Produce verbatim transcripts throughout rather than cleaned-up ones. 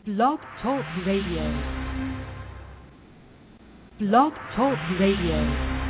Blog Talk Radio. Blog Talk Radio.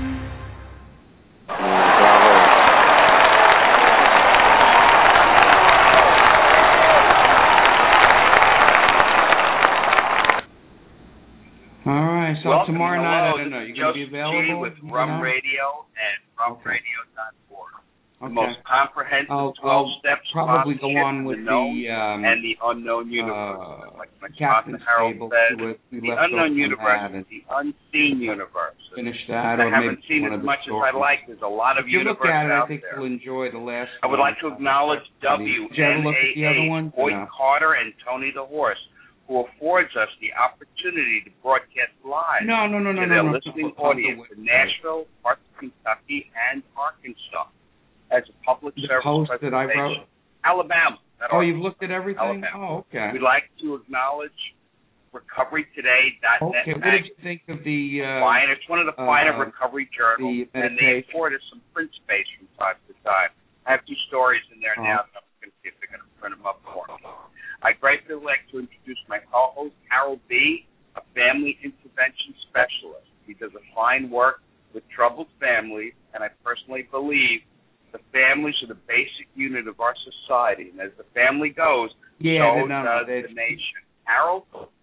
All right, so Welcome, tomorrow hello, night, I don't know, you're going to be available? with Rum know? Radio and rum Okay. radio dot org. The Okay. most comprehensive I'll, twelve-step I'll probably go sponsorship on in with the known the um, and the unknown universe. uh, like my Captain's sponsor Harold Table. says, We, we the left unknown off on universe that is and the unseen universe. finish that, I or haven't maybe seen one as of the much as stories. I'd like. There's a lot of If you look universe at it, I out think there. you'll enjoy the last I would one. like to acknowledge W Did you ever N look at the other A A, ones? Boyd No. Carter, and Tony the Horse, who affords us the opportunity to broadcast live No, no, no, no, to no. their no, listening no, no, audience no, in Nashville, parts of Kentucky, and Arkansas as a public The service post that I presentation. wrote? Alabama. that Oh, Arkansas, you've looked at everything? Alabama. Oh, okay. We'd like to acknowledge recovery today dot net Okay, what did you think of the... Uh, Fine. It's one of the uh, finer recovery journals, the and they meditation? afford us some print space from time to time. I have two stories in there Oh. now, so I'm going to see if they're going to print them up for me. I'd gratefully like to introduce my co-host, Harold B., a family intervention specialist. He does a fine work with troubled families, and I personally believe the families are the basic unit of our society. And as the family goes, Yeah, so no, no, does they- the nation. Harold?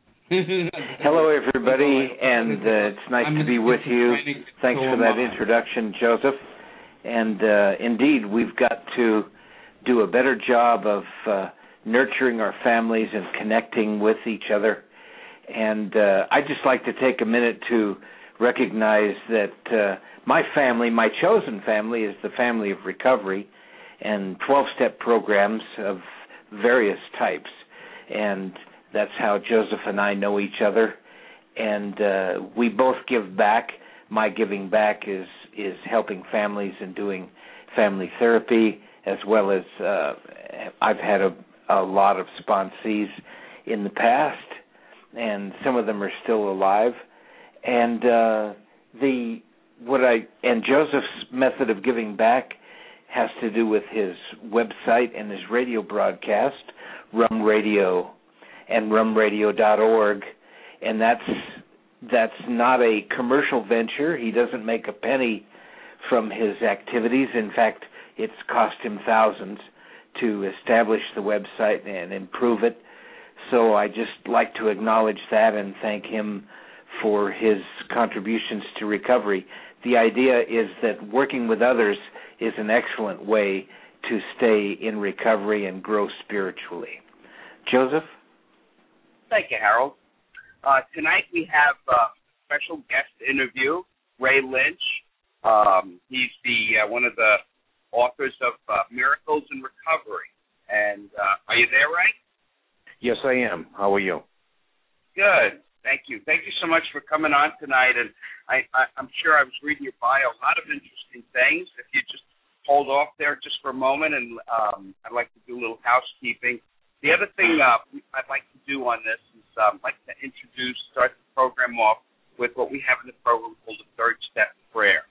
Hello, everybody, and uh, it's nice I'm to be with you. training, Thanks so for am that I. introduction, Joseph. And uh, indeed, we've got to do a better job of uh, nurturing our families and connecting with each other. And uh, I'd just like to take a minute to recognize that uh, my family, my chosen family, is the family of recovery and twelve-step programs of various types. And that's how Joseph and I know each other. And uh, we both give back. My giving back is, is helping families and doing family therapy, as well as uh, I've had a, a lot of sponsees in the past, and some of them are still alive. And uh, the what I and Joseph's method of giving back has to do with his website and his radio broadcast, Rum Radio, and rum radio dot org, and that's that's not a commercial venture. He doesn't make a penny from his activities. In fact, it's cost him thousands to establish the website and improve it. So I just like to acknowledge that and thank him for his contributions to recovery. The idea is that working with others is an excellent way to stay in recovery and grow spiritually. Joseph? Thank you, Harold. Uh, tonight we have a special guest interview, Ray Lynch. Um, he's the uh, one of the authors of uh, Miracles in Recovery. And uh, are you there, Ray? Yes, I am. How are you? Good. Thank you. Thank you so much for coming on tonight. And I, I, I'm sure I was reading your bio, a lot of interesting things. If you just hold off there just for a moment, and um, I'd like to do a little housekeeping. The other thing uh, I'd like to do on this is um, I'd like to introduce, start the program off with what we have in the program called the third step prayer.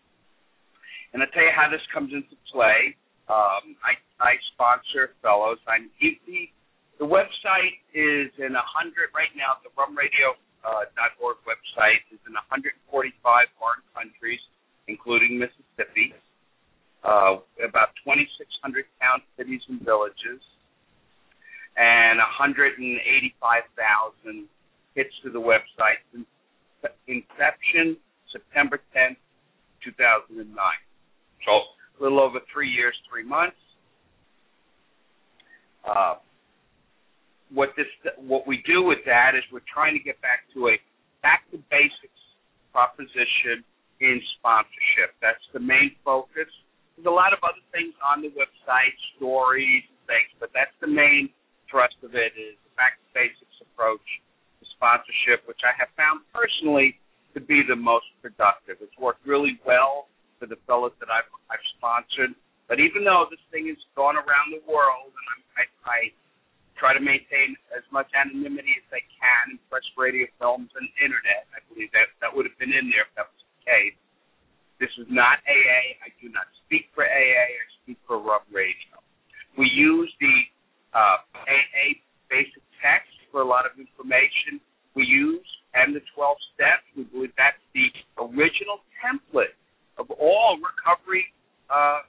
And I'll tell you how this comes into play. Um, I, I sponsor fellows. I'm the, the website is in one hundred, right now, the rum radio dot org uh, website is in one hundred forty-five foreign countries, including Mississippi, uh, about twenty-six hundred town, cities, and villages, and one hundred eighty-five thousand hits to the website since inception, September tenth, two thousand nine. So a little over three years, three months. Uh, what this, what we do with that is we're trying to get back to a back to basics proposition in sponsorship. That's the main focus. There's a lot of other things on the website, stories, and things, but that's the main thrust of it is the back to basics approach to sponsorship, which I have found personally to be the most productive. It's worked really well for the fellows that I've, I've sponsored. But even though this thing has gone around the world, and I'm, I, I try to maintain as much anonymity as I can in press, radio, films, and internet, I believe that that would have been in there if that was the case. This is not A A. I do not speak for A A. I speak for Rum Radio. We use the uh, A A basic text for a lot of information we use, and the twelve steps. We believe that's the original template of all recovery uh,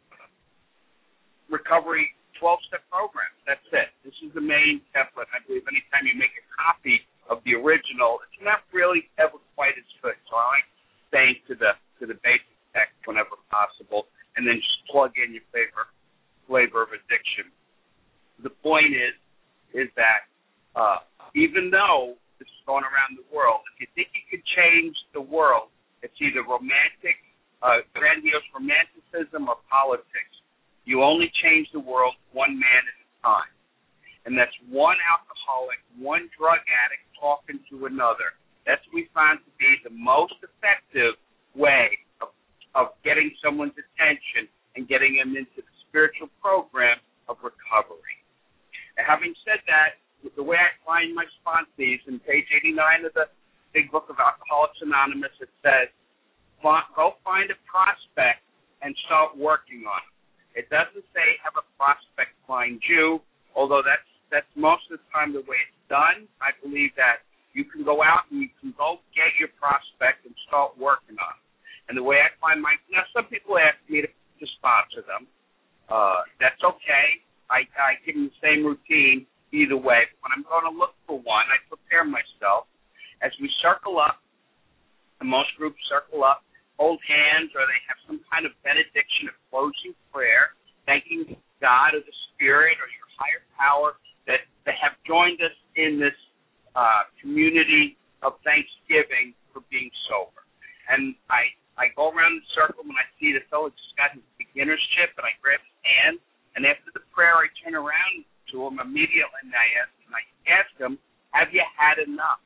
recovery twelve-step programs. That's it. This is the main template. I believe anytime you make a copy of the original, it's not really ever quite as good. So I like staying to the to the basic text whenever possible, and then just plug in your flavor flavor of addiction. The point is, is that uh, even though this is going around the world, if you think you could change the world, it's either romantic, uh, grandiose romanticism or politics. You only change the world one man at a time. And that's one alcoholic, one drug addict talking to another. That's what we found to be the most effective way of, of getting someone's attention and getting them into the spiritual program of recovery. And having said that, the way I find my sponsees, in page eighty-nine of the Big Book of Alcoholics Anonymous, it says, go find a prospect and start working on it. It doesn't say have a prospect find you, although that's that's most of the time the way it's done. I believe that you can go out and you can go get your prospect and start working on it. And the way I find my, now some people ask me to, to sponsor them. Uh, that's okay. I, I give them the same routine either way. But when I'm going to look for one, I prepare myself. As we circle up, and most groups circle up, hold hands, or they have some kind of benediction or closing prayer, thanking God or the Spirit or your higher power that they have joined us in this uh, community of thanksgiving for being sober. And I, I go around the circle when I see the fellow just got his beginner's chip, and I grab his hand, and after the prayer, I turn around to him immediately, and I ask, and I ask him, have you had enough?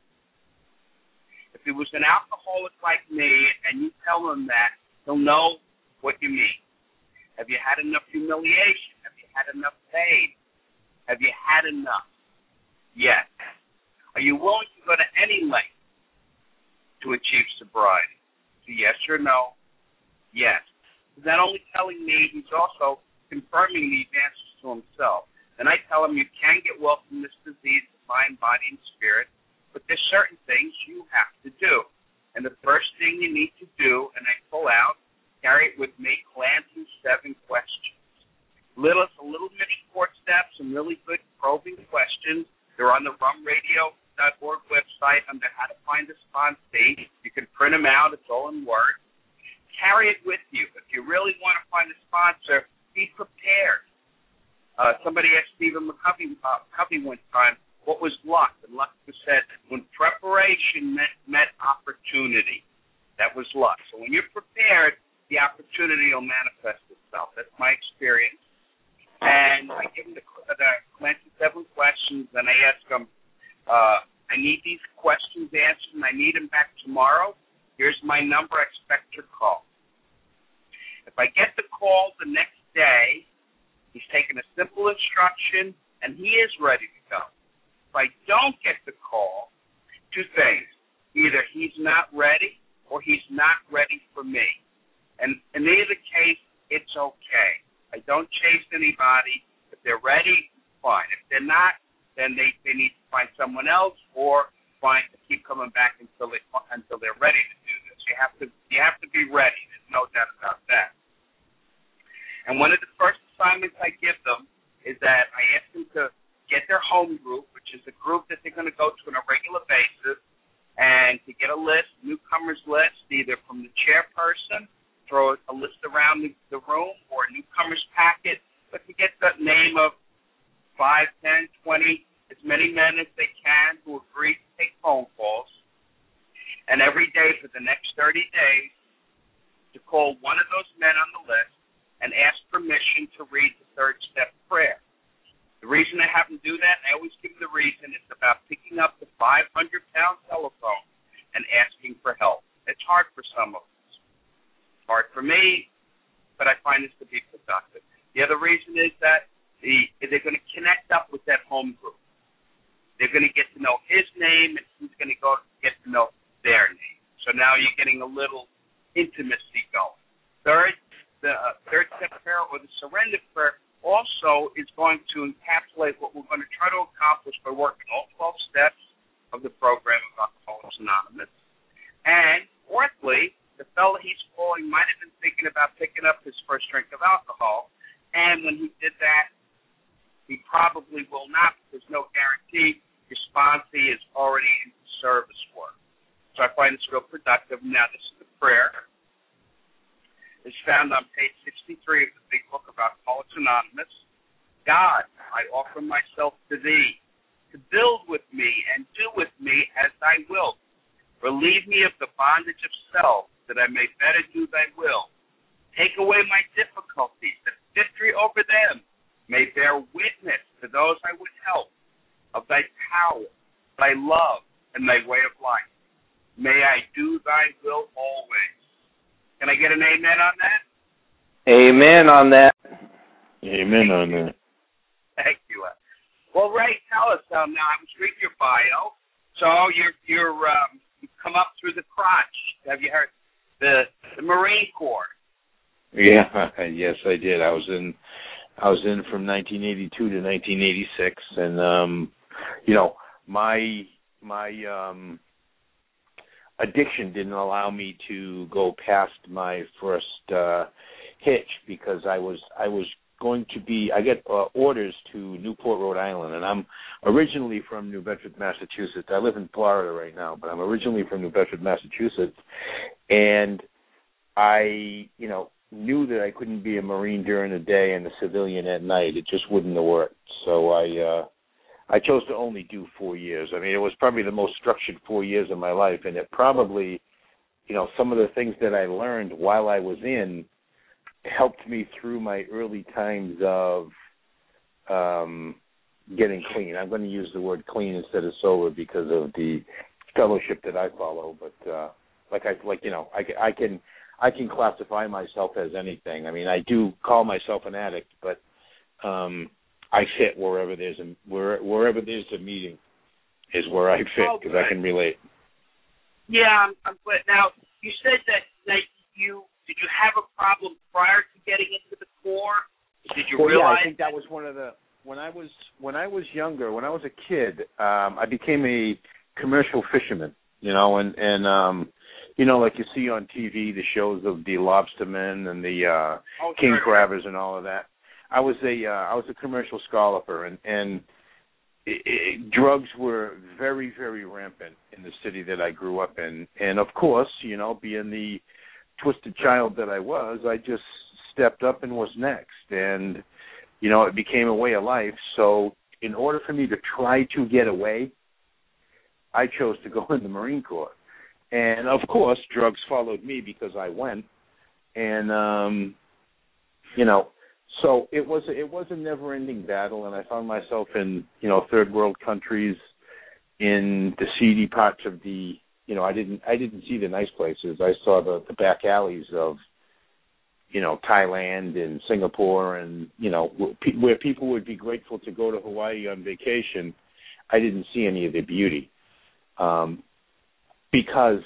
If he was an alcoholic like me, and you tell him that, he'll know what you mean. Have you had enough humiliation? Have you had enough pain? Have you had enough? Yes. Are you willing to go to any length to achieve sobriety? So yes or no? Yes. He's not only telling me, he's also confirming these answers to himself. And I tell him you can get well from this disease of mind, body, and spirit, but there's certain things you have to do. And the first thing you need to do, and I pull out, carry it with me, Clancy's seven questions. Little, a little mini court steps, some really good probing questions. They're on the rum radio dot org website under How to Find a Sponsee. You can print them out. It's all in Word. Carry it with you. If you really want to find a sponsor, be prepared. Uh, somebody asked Stephen McCovey, uh, McCovey one time, what was luck? And luck said, when preparation met, met opportunity, that was luck. So when you're prepared, the opportunity will manifest itself. That's my experience. And I give them the, the Clancy seven questions, and I ask them, uh, I need these questions answered, and I need them back tomorrow. Here's my number. I expect your call. If I get the call the next day, he's taken a simple instruction, and he is ready to go. If I don't get the call, two things. Either he's not ready or he's not ready for me. And in either case, it's okay. I don't chase anybody. If they're ready, fine. If they're not, then they, they need to find someone else or find to keep coming back until they until they're ready to do this. You have to you have to be ready. There's no doubt about that. And one of the first assignments I give them is that I ask them to get their home group, which is a group that they're going to go to on a regular basis, and to get a list, newcomers list, either from the chairperson, throw a list around the, the room, or a newcomers packet, but to get the name of five, ten, twenty, as many men as they can who agree to take phone calls, and every day for the next thirty days to call one of those men on the list and ask permission to read the third step prayer. The reason I have them do that, and I always give the reason, it's about picking up the five hundred pound telephone and asking for help. It's hard for some of us. It's hard for me, but I find this to be productive. The other reason is that the, they're going to connect up with that home group. They're going to get to know his name, and he's going to go get to know their name. So now you're getting a little intimacy going. Third, the uh, third step prayer, or the surrender prayer, also is going to encapsulate what we're going to try to accomplish by working all twelve steps of the program of Alcoholics Anonymous. And fourthly, the fellow he's calling might have been thinking about picking up his first drink of alcohol. And when he did that, he probably will not, there's no guarantee, your sponsee is already in service work. So I find this real productive. Now, this is the prayer. It's found on page sixty-three of the big book of Alcoholics Anonymous. God, I offer myself to thee, to build with me and do with me as thy will. Relieve me of the bondage of self, that I may better do thy will. Take away my difficulties, that victory over them may bear witness to those I would help of thy power, thy love, and thy way of life. May I do thy will always. Can I get an amen on that? Amen on that. Amen on that. Thank you. Well, Ray, tell us uh, now. I was reading your bio. So you're you're um, you come up through the crotch. Have you heard the the Marine Corps? Yeah, yes, I did. I was in I was in from nineteen eighty-two to nineteen eighty-six, and um, you know my my um. addiction didn't allow me to go past my first uh, hitch because I was I was going to be I get uh, orders to Newport, Rhode Island, and I'm originally from New Bedford, Massachusetts. I live in Florida right now, but I'm originally from New Bedford, Massachusetts, and I you know knew that I couldn't be a Marine during the day and a civilian at night. It just wouldn't have worked. So I. Uh, I chose to only do four years. I mean, it was probably the most structured four years of my life, and it probably, you know, some of the things that I learned while I was in helped me through my early times of um, getting clean. I'm going to use the word clean instead of sober because of the fellowship that I follow. But uh, like I like, you know, I, I can I can classify myself as anything. I mean, I do call myself an addict, but um, I fit wherever there's a where, wherever there's a meeting is where I fit because okay. I can relate. Yeah, I'm, I'm glad. Now you said that that you did you have a problem prior to getting into the Corps? Did you well, realize? Yeah, I think that was one of the when I was when I was younger, when I was a kid, um, I became a commercial fisherman. You know, and and um, you know, like you see on T V, the shows of the lobstermen and the uh, oh, king sure. crabbers and all of that. I was a uh, I was a commercial scalloper, and and it, it, drugs were very very rampant in the city that I grew up in, and of course, you know, being the twisted child that I was, I just stepped up and was next, and you know, it became a way of life. So, in order for me to try to get away, I chose to go in the Marine Corps, and of course, drugs followed me because I went, and um, you know. So it was it was a never-ending battle, and I found myself in you know third world countries, in the seedy parts of the you know I didn't I didn't see the nice places. I saw the, the back alleys of you know Thailand and Singapore, and you know where people would be grateful to go to Hawaii on vacation. I didn't see any of the beauty um, because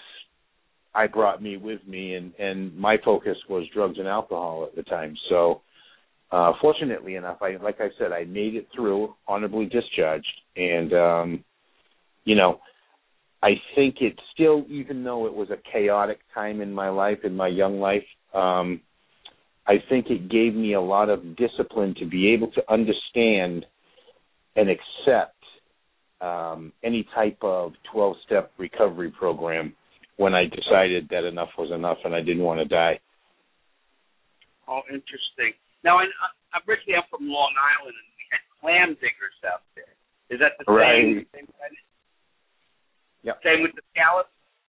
I brought me with me, and, and my focus was drugs and alcohol at the time. So. Uh, fortunately enough, I, like I said, I made it through, honorably discharged, and, um, you know, I think it still, even though it was a chaotic time in my life, in my young life, um, I think it gave me a lot of discipline to be able to understand and accept um, any type of twelve-step recovery program when I decided that enough was enough and I didn't want to die. Oh, interesting. Now, I, I, originally I'm from Long Island, and we had clam diggers out there. Is that the right. same? Same, kind of, yep. same with the scallops?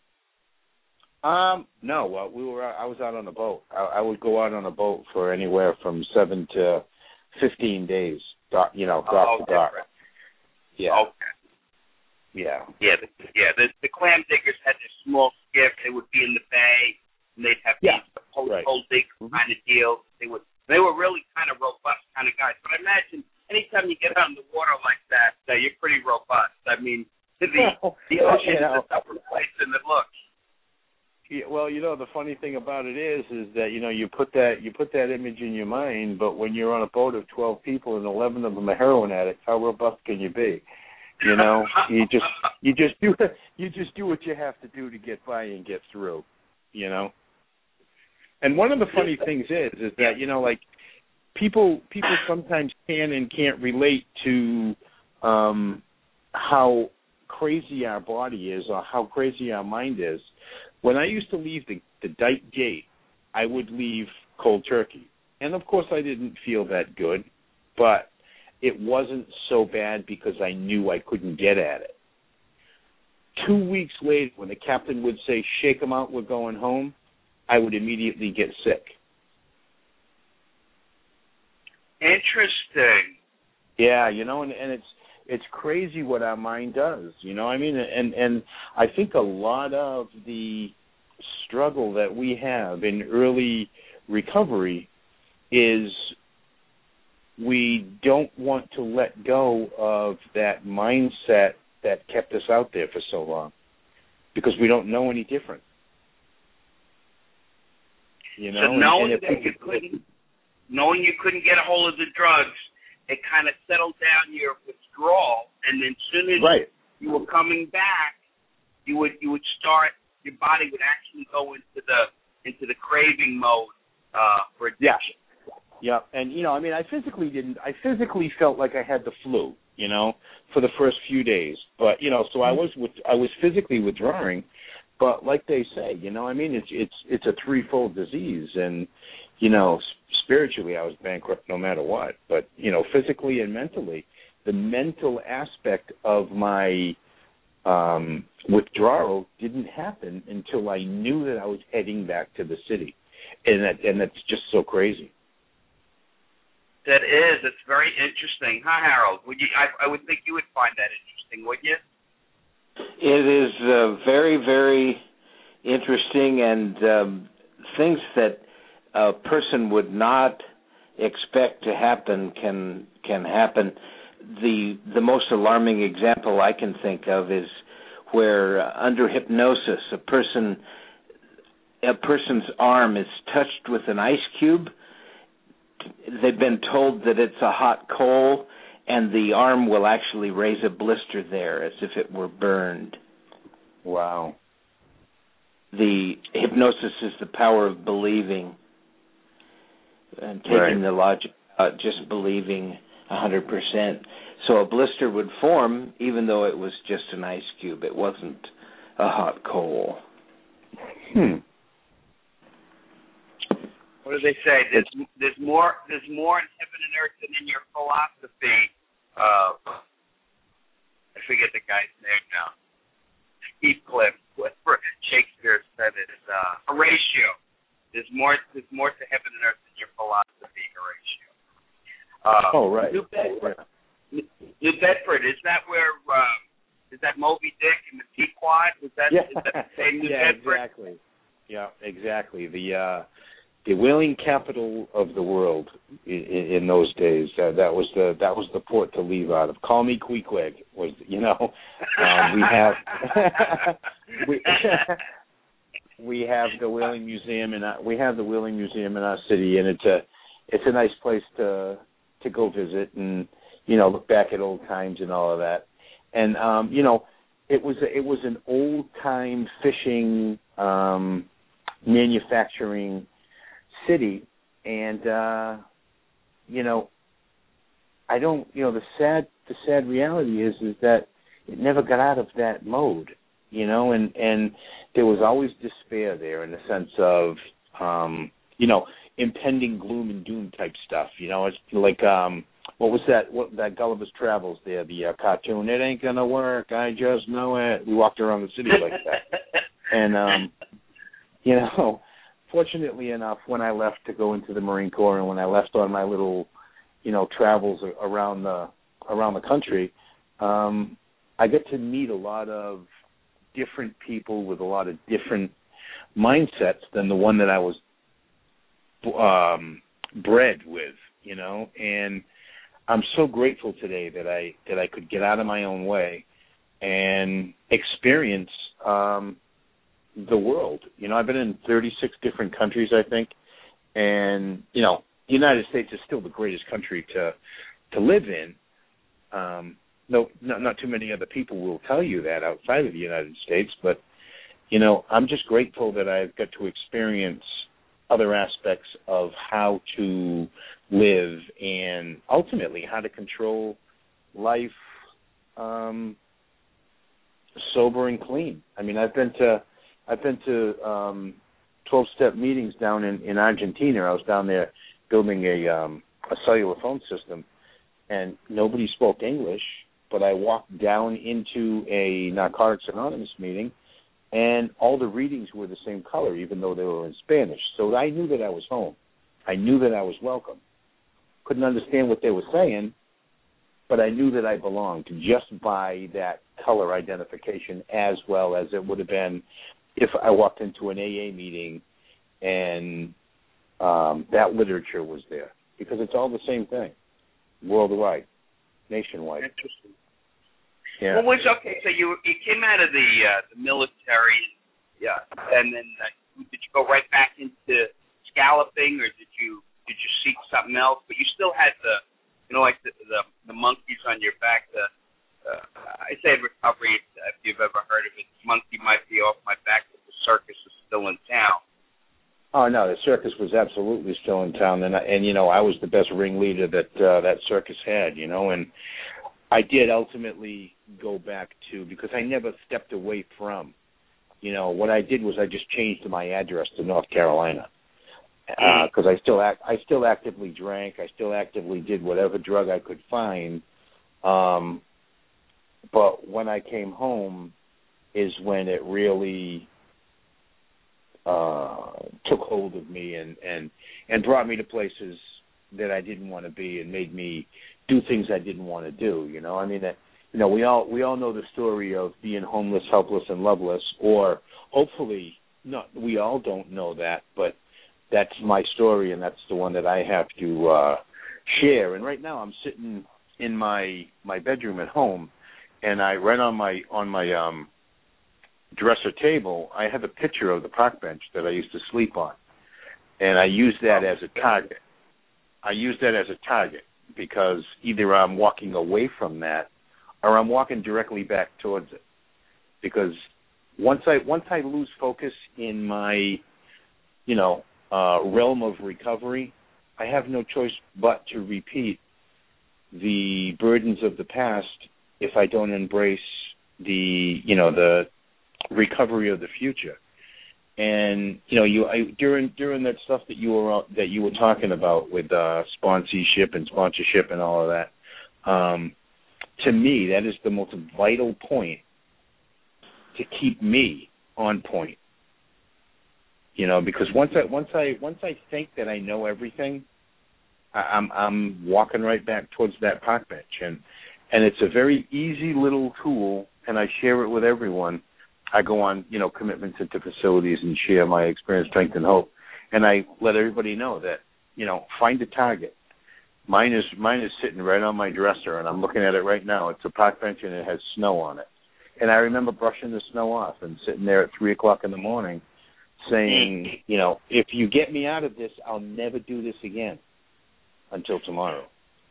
Um, no. Well, we were. I was out on a boat. I, I would go out on a boat for anywhere from seven to fifteen days. Dock, you know, dock oh, to dock. Yeah. Okay. Yeah. Yeah. The, yeah. The, the clam diggers had this small skiff. They would be in the bay, and they'd have yeah. these post right. hole dig kind of deals. They would. They were really kind of robust kind of guys. But I imagine anytime you get out in the water like that, uh, you're pretty robust. I mean, the well, the ocean you know, is a tougher place than it looks. Yeah, well, you know, the funny thing about it is, is that you know you put that you put that image in your mind, but when you're on a boat of twelve people and eleven of them are heroin addicts, how robust can you be? You know, you just you just do you just do what you have to do to get by and get through. You know. And one of the funny things is is that, you know, like people people sometimes can and can't relate to um, how crazy our body is or how crazy our mind is. When I used to leave the, the Dyke Gate, I would leave cold turkey. And, of course, I didn't feel that good, but it wasn't so bad because I knew I couldn't get at it. Two weeks later, when the captain would say, shake them out, we're going home, I would immediately get sick. Interesting. Yeah, you know, and, and it's it's crazy what our mind does, you know. I mean, and and I think a lot of the struggle that we have in early recovery is we don't want to let go of that mindset that kept us out there for so long because we don't know any different. You know, so knowing and, and that you couldn't, knowing you couldn't get a hold of the drugs, it kind of settled down your withdrawal, and then as soon as right. you were coming back, you would you would start. Your body would actually go into the into the craving mode uh, for addiction. Yeah. yeah, and you know, I mean, I physically didn't. I physically felt like I had the flu, you know, for the first few days. But you know, so I was with, I was physically withdrawing. But like they say, you know, I mean, it's it's it's a threefold disease, and you know, spiritually, I was bankrupt no matter what. But you know, physically and mentally, the mental aspect of my um, withdrawal didn't happen until I knew that I was heading back to the city, and that and that's just so crazy. That is, it's very interesting, huh, Harold? Would you? I, I would think you would find that interesting, wouldn't you? It is uh, very, very interesting, and um, things that a person would not expect to happen can can happen. The the most alarming example I can think of is where uh, under hypnosis a person a person's arm is touched with an ice cube. They've been told that it's a hot coal, and the arm will actually raise a blister there as if it were burned. Wow. The hypnosis is the power of believing and taking right. the logic out, just believing one hundred percent. So a blister would form even though it was just an ice cube. It wasn't a hot coal. Hmm. What do they say? There's there's more there's more in heaven and earth than in your philosophy. Uh, I forget the guy's name now. Heathcliff, whatever Shakespeare said it. Uh, Horatio. There's more there's more to heaven and earth than your philosophy, Horatio. Uh, oh right. New Bedford. New Bedford. Is that where? Uh, is that Moby Dick and the Pequod? Is that yeah. is that the same New yeah, Bedford? exactly. Yeah, exactly. The uh, the whaling capital of the world in, in those days. Uh, that was the that was the port to leave out of. Call me Queequeg was you know. Um, we have we, we have the whaling museum in our, we have the whaling museum in our city, and it's a it's a nice place to to go visit and you know look back at old times and all of that. And um, you know it was a, it was an old time fishing um, manufacturing city, and uh, you know, I don't. You know, the sad the sad reality is is that it never got out of that mode. You know, and and there was always despair there in the sense of um, you know impending gloom and doom type stuff. You know, it's like um, what was that? What that Gulliver's Travels there? The uh, cartoon. It ain't gonna work. I just know it. We walked around the city like that, and um, you know. Fortunately enough, when I left to go into the Marine Corps and when I left on my little, you know, travels around the around the country, um, I get to meet a lot of different people with a lot of different mindsets than the one that I was um, bred with, you know. And I'm so grateful today that I that I could get out of my own way and experience. Um, the world. You know, I've been in thirty-six different countries, I think, and, you know, the United States is still the greatest country to to live in, um, no, not, not too many other people will tell you that outside of the United States, but, you know, I'm just grateful that I've got to experience other aspects of how to live and ultimately how to control life um, sober and clean. I mean, I've been to I've been to um, twelve-step meetings down in, in Argentina. I was down there building a um, a cellular phone system, and nobody spoke English. But I walked down into a Narcotics Anonymous meeting, and all the readings were the same color, even though they were in Spanish. So I knew that I was home. I knew that I was welcome. Couldn't understand what they were saying, but I knew that I belonged just by that color identification, as well as it would have been if I walked into an A A meeting and um, that literature was there, because it's all the same thing, worldwide, nationwide. Interesting. Yeah. Well, was okay. So you you came out of the uh, the military, yeah, and then uh, did you go right back into scalloping, or did you did you seek something else? But you still had the, you know, like the the, the monkeys on your back. The uh, I say recovery, if you've ever heard of it. Monkey might be off my back, but the circus is still in town. Oh no, the circus was absolutely still in town, and I, and you know I was the best ringleader that uh, that circus had, you know, and I did ultimately go back to, because I never stepped away from, you know, what I did was I just changed my address to North Carolina, because uh, I still act, I still actively drank, I still actively did whatever drug I could find, um, but when I came home is when it really uh, took hold of me and, and, and brought me to places that I didn't want to be and made me do things I didn't want to do. You know, I mean, that, you know, we all we all know the story of being homeless, helpless, and loveless, or hopefully not. We all don't know that, but that's my story, and that's the one that I have to uh, share. And right now, I'm sitting in my my bedroom at home, and I right on my on my um, dresser table, I have a picture of the park bench that I used to sleep on, and I use that as a target. I use that as a target because either I'm walking away from that or I'm walking directly back towards it. Because once I once I lose focus in my, you know, uh, realm of recovery, I have no choice but to repeat the burdens of the past if I don't embrace the, you know, the recovery of the future. And you know, you I, during during that stuff that you were that you were talking about with uh, sponsorship and sponsorship and all of that, um, to me, that is the most vital point to keep me on point. You know, because once I once I once I think that I know everything, I, I'm I'm walking right back towards that park bench, and and it's a very easy little tool, and I share it with everyone. I go on, you know, commitments into facilities and share my experience, strength, and hope. And I let everybody know that, you know, find a target. Mine is mine is sitting right on my dresser, and I'm looking at it right now. It's a park bench, and it has snow on it. And I remember brushing the snow off and sitting there at three o'clock in the morning saying, you know, if you get me out of this, I'll never do this again until tomorrow.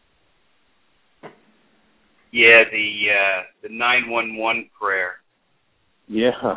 Yeah, the uh, the nine one one prayer. Yeah.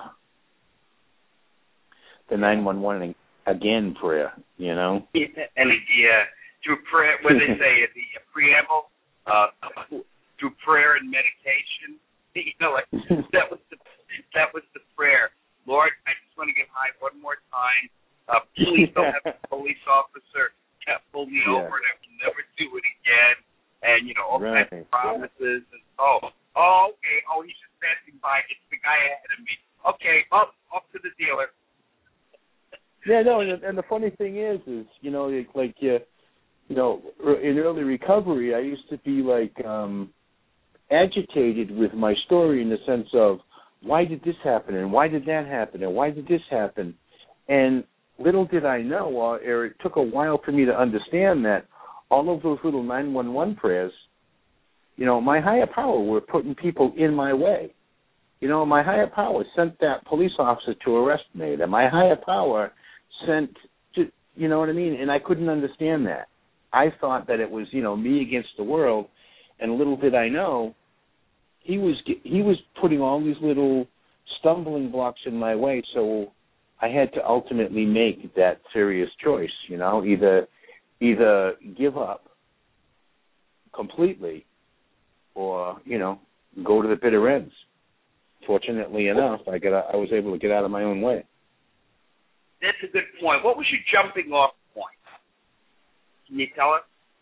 The nine one one again prayer, you know? Yeah, and yeah, through prayer, what they say, the preamble, uh, through prayer and meditation, you know, like, that was the that was the prayer. Lord, I just want to get high one more time. Uh, please don't have a police officer pull me yeah. over, and I will never do it again. And, you know, all right. kinds of promises. And, oh, oh, okay. Oh, he's just passing by. It's the guy ahead of me. Okay, up, up to the dealer. Yeah, no, and, and the funny thing is, is, you know, like, uh, you know, in early recovery, I used to be, like, um, agitated with my story in the sense of, why did this happen, and why did that happen, and why did this happen? And little did I know, or, or it took a while for me to understand that all of those little nine one one prayers, you know, my higher power were putting people in my way. You know, my higher power sent that police officer to arrest me, and my higher power sent, to, you know what I mean? And I couldn't understand that. I thought that it was, you know, me against the world, and little did I know he was he was putting all these little stumbling blocks in my way, so I had to ultimately make that serious choice, you know, either either give up completely or, you know, go to the bitter ends. Fortunately enough, I got I was able to get out of my own way. That's a good point. What was your jumping off point? Can you tell us?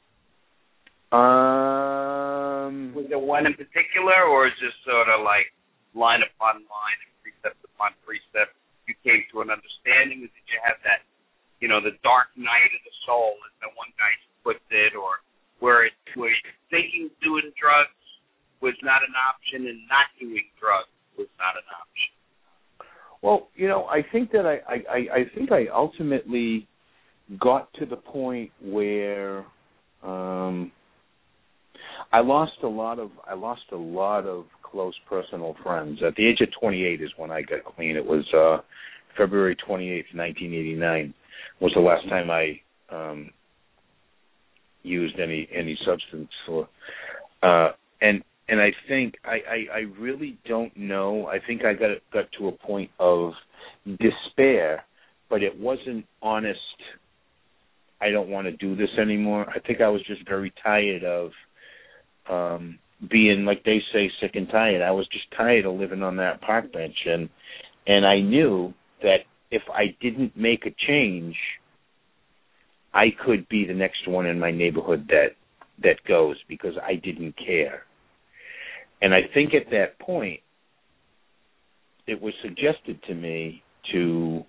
Um, was there one in particular, or is this sort of like line upon line and precept upon precept? You came to an understanding, or did you have that, you know, the dark night of the soul, as the one guy puts it, or where it, where thinking doing drugs was not an option and not doing drugs was not an option? Well, you know, I think that I, I, I think I ultimately got to the point where um, I lost a lot of I lost a lot of close personal friends. At the age of twenty-eight is when I got clean. It was uh, February twenty-eighth, nineteen eighty-nine was the last time I um, used any any substance. Or, uh, and and I think I, I, I really don't know. I think I got got to a point of despair, but it wasn't honest. I don't want to do this anymore. I think I was just very tired of um, being, like they say, sick and tired. I was just tired of living on that park bench, and and I knew that if I didn't make a change, I could be the next one in my neighborhood that that goes, because I didn't care. And I think at that point, it was suggested to me to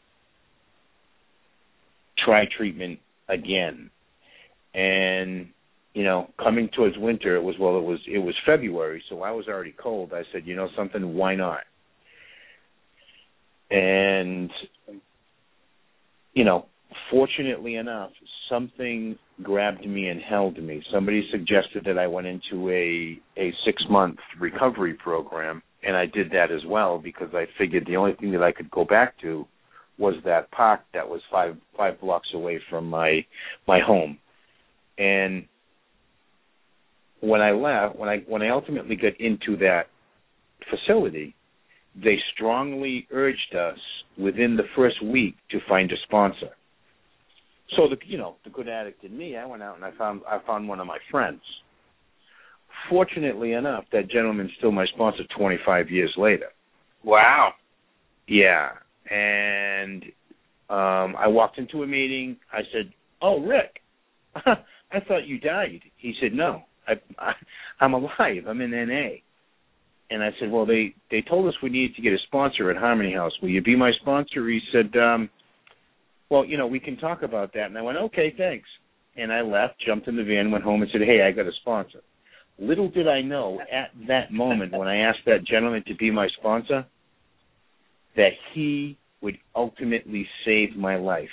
try treatment again. And, you know, coming towards winter, it was, well, it was it was February, so I was already cold. I said, you know something, why not? And, you know, fortunately enough, something grabbed me and held me. Somebody suggested that I went into a, a six-month recovery program, and I did that as well, because I figured the only thing that I could go back to was that park that was five five blocks away from my my home. And when I left, when I when I ultimately got into that facility, they strongly urged us within the first week to find a sponsor. So the you know the good addict in me, I went out and I found I found one of my friends. Fortunately enough, that gentleman's still my sponsor twenty-five years later. Wow. Yeah. And um, I walked into a meeting. I said, "Oh, Rick, I thought you died." He said, "No, I, I, I'm alive. I'm in N A" And I said, "Well, they, they told us we needed to get a sponsor at Harmony House. Will you be my sponsor?" He said, um, "Well, you know, we can talk about that." And I went, "Okay, thanks." And I left, jumped in the van, went home, and said, "Hey, I got a sponsor." Little did I know at that moment when I asked that gentleman to be my sponsor that he would ultimately save my life.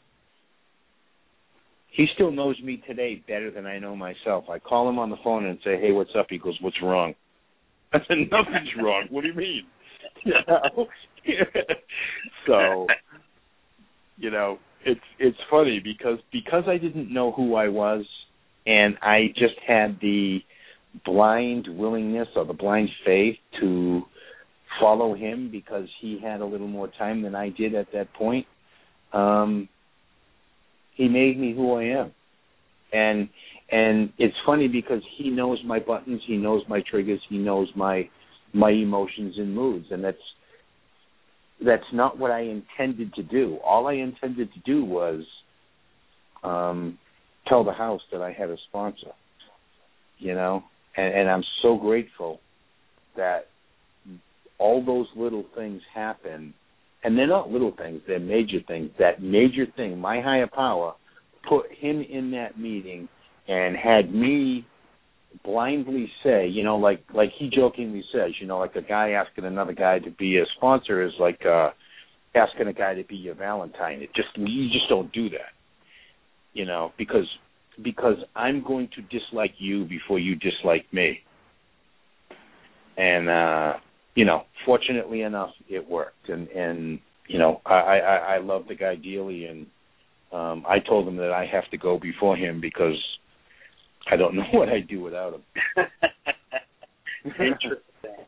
He still knows me today better than I know myself. I call him on the phone and say, "Hey, what's up?" He goes, "What's wrong?" I said, "Nothing's wrong. What do you mean?" You know? So, you know, it's it's funny because because I didn't know who I was, and I just had the blind willingness or the blind faith to follow him because he had a little more time than I did at that point. Um, he made me who I am. And and it's funny because he knows my buttons, he knows my triggers, he knows my my emotions and moods, and that's that's not what I intended to do. All I intended to do was um, tell the house that I had a sponsor, you know, and, and I'm so grateful that all those little things happen, and they're not little things, they're major things. That major thing, my higher power, put him in that meeting and had me blindly say, you know, like like he jokingly says, you know, like a guy asking another guy to be a sponsor is like uh, asking a guy to be your Valentine. It just you just don't do that, you know, because because I'm going to dislike you before you dislike me. And uh you know, fortunately enough, it worked, and, and you know, I, I, I love the guy dearly, and um, I told him that I have to go before him because I don't know what I'd do without him. Interesting.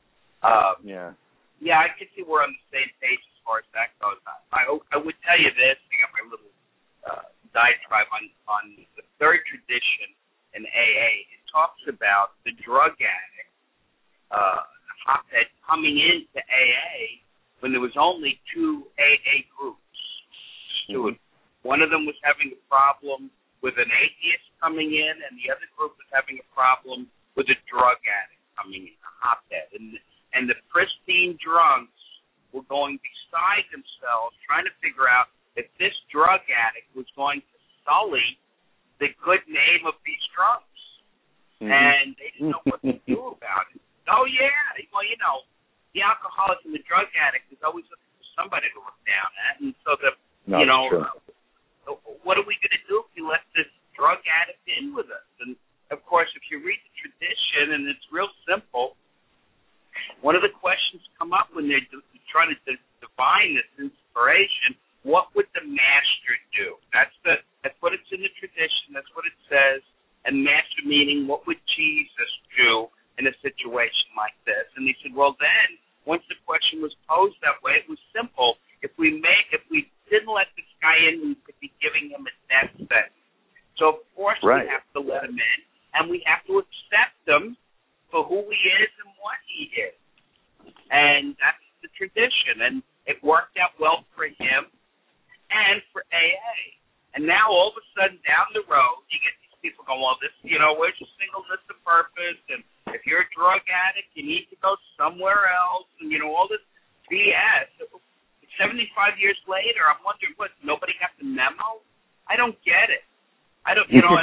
Um, Yeah. Yeah, I can see we're on the same page as far as that goes. I, I would tell you this, I got my little uh, diatribe on, on the third tradition in A A. It talks about the drug addict, uh, hotbed coming into A A when there was only two A A groups. Mm-hmm. One of them was having a problem with an atheist coming in, and the other group was having a problem with a drug addict coming in, a hotbed. And And the pristine drunks were going beside themselves, trying to figure out if this drug addict was going to sully the good name of these drunks. Mm-hmm. And they didn't know what to do about it. Oh, yeah. Well, you know, the alcoholic and the drug addict is always looking for somebody to look down at. And so, the, no, you know, uh, what are we going to do if we let this drug addict in with us? And, of course, if you read the tradition, and it's real simple, one of the questions come up when they're trying to divine this inspiration. What would the master do? That's the that's what it's in the tradition. That's what it says. And master meaning, what would Jesus do in a situation like this? And he said, well, then once the question was posed that way, it was simple. If we make, if we didn't let this guy in, we could be giving him a death sentence. So of course right. we have to let him in, and we have to accept him for who he is and what he is. And that's the tradition. And it worked out well for him and for A A. And now all of a sudden down the road, you get these people going, well, this, you know, where's your singleness of purpose? And if you're a drug addict, you need to go somewhere else. And, you know, all this B S. seventy-five years later, I'm wondering, what, nobody got the memo? I don't get it. I don't, you know,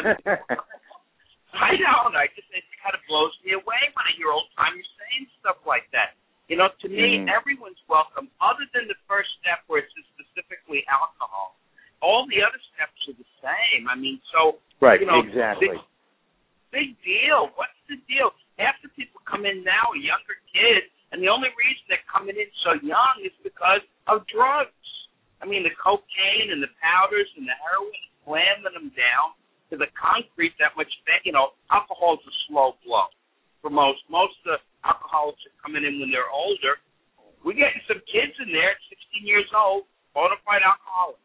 I don't. I just, it kind of blows me away when I hear old timers saying stuff like that. You know, to me, mm. everyone's welcome, other than the first step where it's specifically alcohol. All the other steps are the same. I mean, so, right, you know, exactly. Big, big deal. What's the deal? Half the people come in now are younger kids, and the only reason they're coming in so young is because of drugs. I mean, the cocaine and the powders and the heroin is slamming them down to the concrete that much. You know, alcohol is a slow blow for most. Most of the alcoholics are coming in when they're older. We're getting some kids in there at sixteen years old, bona fide alcoholics.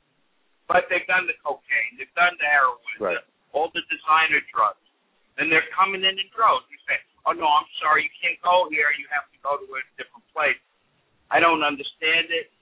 But they've done the cocaine, they've done the heroin, right. the, all the designer drugs. And they're coming in in droves. You say, oh, no, I'm sorry, you can't go here, you have to go to a different place. I don't understand it.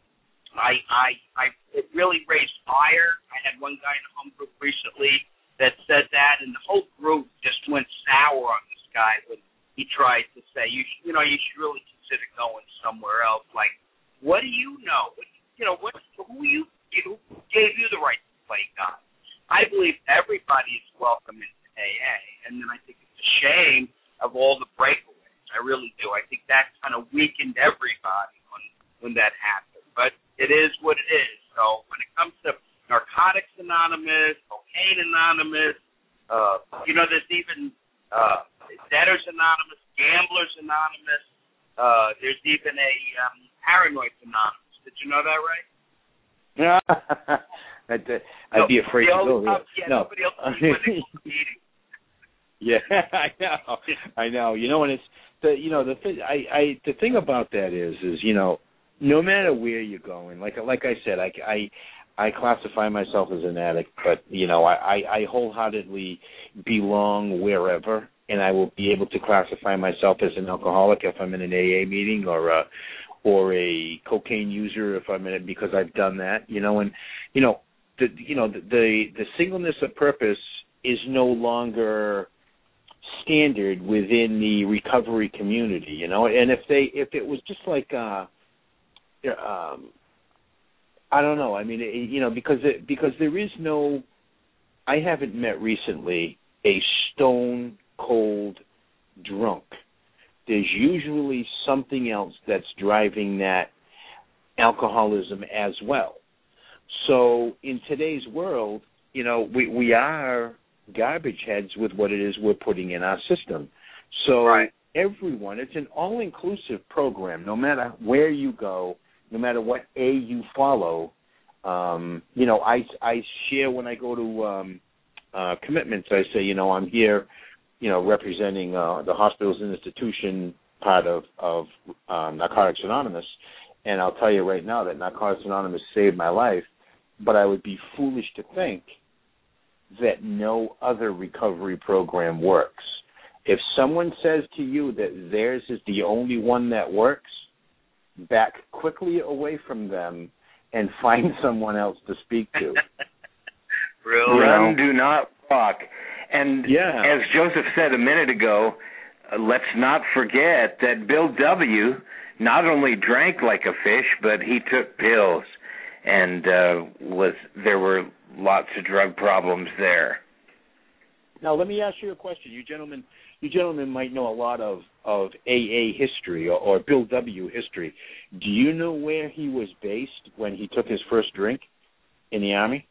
I, I, I, it really raised fire. I had one guy in a home group recently that said that, and the whole group just went sour on this guy when he tried to say, you, sh- you know, you should really consider going somewhere else. Like, what do you know? What, you know, what, who you, who gave you the right to play God? I believe everybody is welcome into A A, and then I think it's a shame of all the breakaways. I really do. I think that kind of weakened everybody when when that happened. But it is what it is. So when it comes to Narcotics Anonymous, Cocaine Anonymous, uh, you know, there's even uh, Debtors Anonymous, Gamblers Anonymous. Uh, there's even a um, Paranoids Anonymous. Did you know that, Ray? Yeah. I'd, uh, I'd no, be afraid to go there. Yeah, no. Nobody else is meeting. Yeah, I know. I know. You know, and it's the you know the thing. I, I the thing about that is is you know, no matter where you're going, like like I said, I I, I classify myself as an addict, but you know, I, I, I wholeheartedly belong wherever, and I will be able to classify myself as an alcoholic if I'm in an A A meeting or a or a cocaine user if I'm in it, because I've done that. You know, and you know the you know the the, the singleness of purpose is no longer standard within the recovery community, you know, and if they, if it was just like, uh, um, I don't know, I mean, it, you know, because it, because there is no, I haven't met recently a stone cold drunk. There's usually something else that's driving that alcoholism as well. So in today's world, you know, we, we are garbage heads with what it is we're putting in our system. So right. everyone, it's an all-inclusive program, no matter where you go, no matter what A you follow. Um, you know, I, I share when I go to um, uh, commitments, I say, you know, I'm here, you know, representing uh, the hospitals and institution part of of um, Narcotics Anonymous, and I'll tell you right now that Narcotics Anonymous saved my life. But I would be foolish to think that no other recovery program works. If someone says to you that theirs is the only one that works, back quickly away from them and find someone else to speak to. Really? Run, do not walk. And yeah. as Joseph said a minute ago, uh, let's not forget that Bill W. not only drank like a fish, but he took pills, and uh, was there were lots of drug problems there. Now, let me ask you a question. You gentlemen, you gentlemen might know a lot of, of A A history or, or Bill W. history. Do you know where he was based when he took his first drink in the Army?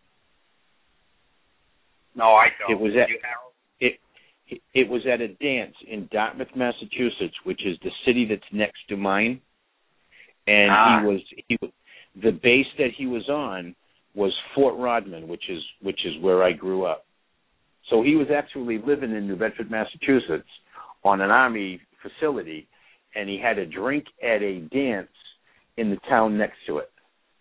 No, I don't. It was at you, Harold? it, it was at a dance in Dartmouth, Massachusetts, which is the city that's next to mine. And ah. he was he was, the base that he was on was Fort Rodman, which is which is where I grew up. So he was actually living in New Bedford, Massachusetts, on an Army facility, and he had a drink at a dance in the town next to it.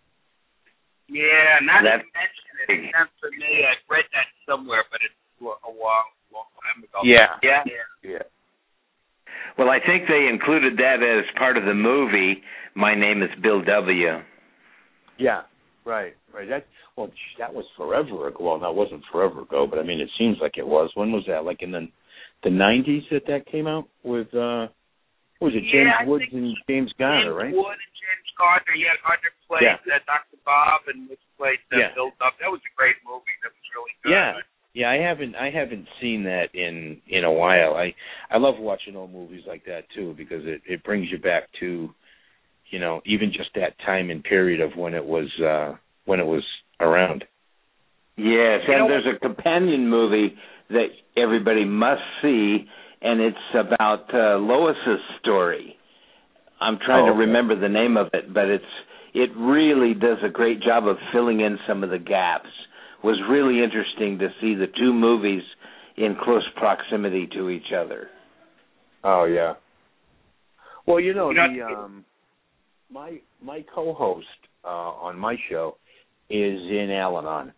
Yeah, now that That's you mention it, it sounds familiar. I've read that somewhere, but it's a while, long time ago. Yeah. Yeah. Yeah. Well, I think they included that as part of the movie, My Name is Bill W. Yeah, right, right. That well, that was forever ago. Well, that wasn't forever ago, but I mean, it seems like it was. When was that? Like in the the nineties that that came out with, uh, what was it, James yeah, Woods and James Garner, James right? Wood and James Garner. Yeah, Garner played Yeah. uh, Doctor Bob, and Woods played uh, Yeah. Bill Duff. That was a great movie. That was really good. Yeah. Yeah, I haven't I haven't seen that in, in a while. I, I love watching old movies like that too, because it, it brings you back to, you know, even just that time and period of when it was uh, when it was around. Yes, You and know, there's a companion movie that everybody must see, and it's about uh, Lois's story. I'm trying Oh, to okay. remember the name of it, but it's it really does a great job of filling in some of the gaps. It was really interesting to see the two movies in close proximity to each other. Oh yeah. Well, you know, You know, the um, my my co-host uh, on my show is in Al-Anon,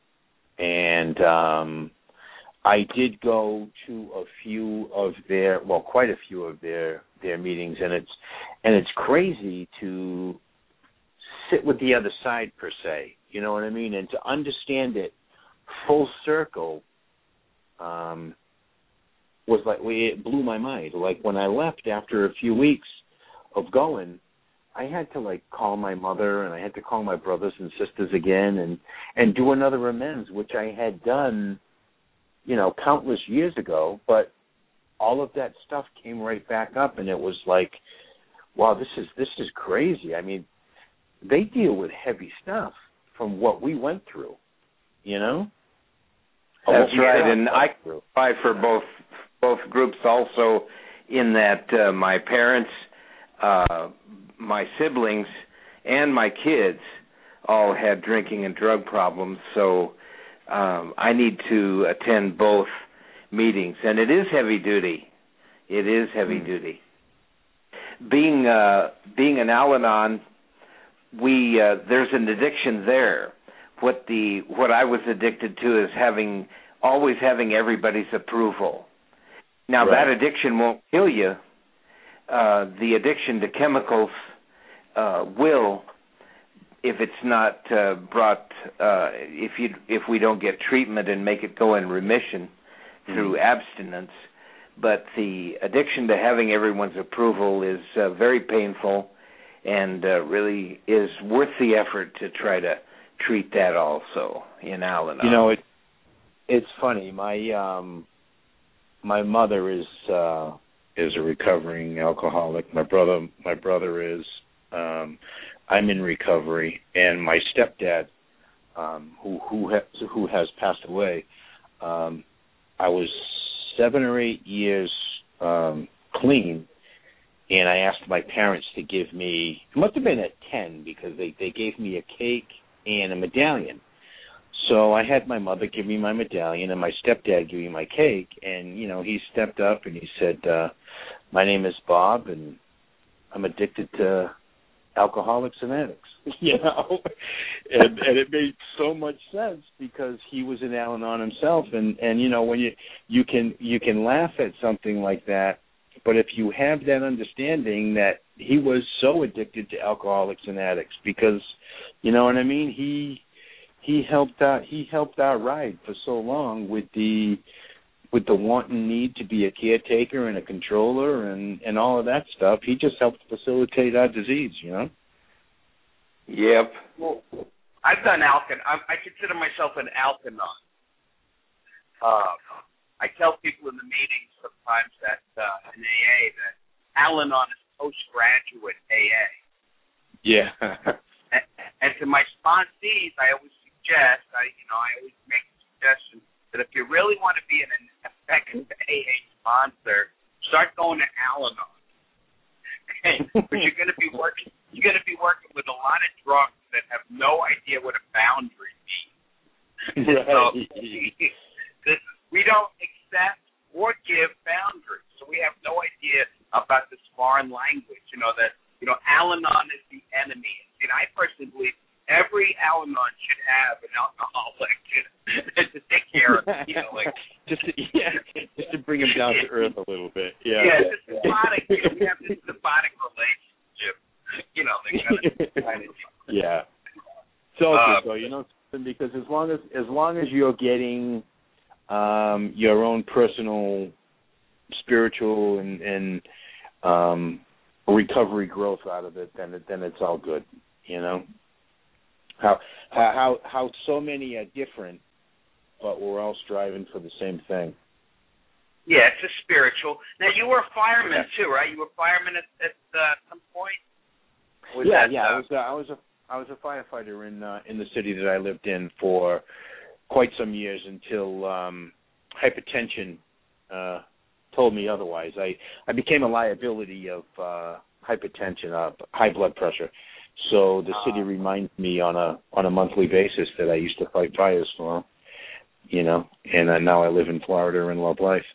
and um, I did go to a few of their, well, quite a few of their their meetings, and it's and it's crazy to sit with the other side per se. You know what I mean? And to understand it full circle um, was like, it blew my mind. Like when I left after a few weeks of going, I had to like call my mother and I had to call my brothers and sisters again and, and do another amends, which I had done, you know, countless years ago. But all of that stuff came right back up, and it was like, wow, this is this is crazy. I mean, they deal with heavy stuff from what we went through, you know? That's right, and I through. qualify for both both groups also in that uh, my parents, uh, my siblings, and my kids all had drinking and drug problems, so um, I need to attend both meetings, and it is heavy duty. It is heavy mm. duty. Being uh, being an Al-Anon, we uh, there's an addiction there. What the what I was addicted to is having always having everybody's approval. Now right. that addiction won't kill you. Uh, the addiction to chemicals uh, will, if it's not uh, brought, uh, if you if we don't get treatment and make it go in remission through mm-hmm. abstinence. But the addiction to having everyone's approval is uh, very painful, and uh, really is worth the effort to try to treat that also in Al-Anon. You know, it it's funny. My um, my mother is uh, is a recovering alcoholic. My brother my brother is. Um, I'm in recovery, and my stepdad, um, who who ha- who has passed away. Um, I was seven or eight years um, clean. And I asked my parents to give me, it must have been at ten, because they, they gave me a cake and a medallion. So I had my mother give me my medallion and my stepdad give me my cake. And, you know, he stepped up and he said, uh, my name is Bob, and I'm addicted to Alcoholics Anonymous, you know, and, and it made so much sense because he was an Al-Anon himself, and, and you know when you you can you can laugh at something like that, but if you have that understanding that he was so addicted to Alcoholics and Addicts, because you know what I mean, he he helped out he helped our ride for so long with the with the wanton need to be a caretaker and a controller and, and all of that stuff. He just helped facilitate our disease, you know? Yep. Well, I've done Alcan. I, I consider myself an Alcanon. Uh, I tell people in the meetings sometimes that uh, in A A that Al-Anon is postgraduate A A. Yeah. and, and to my sponsees, I always suggest, I you know, I always make a suggestion that if you really want to be an effective A A sponsor, start going to Al-Anon. But you're going to be working. You're going to be working with a lot of drunks that have no idea what a boundary means. Right. So, this, we don't accept or give boundaries, so we have no idea about this foreign language. You know that you know Al-Anon is the enemy, and I personally believe every Al-Anon should have an alcoholic to take care of, you know, like just to, yeah, just to bring him down to earth a little bit. Yeah, yeah, it's a symbiotic. You know, we have this symbiotic relationship. You know, they kind of, kind of yeah. So uh, so you know, because as long as as long as you're getting um, your own personal spiritual and and um, recovery growth out of it, then it, then it's all good. You know. How how how so many are different, but we're all striving for the same thing. Yeah, it's a spiritual. Now you were a fireman too, right? You were a fireman at, at uh, some point. Was yeah, that, yeah. Uh, I was uh, I was a I was a firefighter in uh, in the city that I lived in for quite some years until um, hypertension uh, told me otherwise. I I became a liability of uh, hypertension, uh, high blood pressure. So the city reminds me on a on a monthly basis that I used to fight fires for them, you know, and uh, now I live in Florida and love life.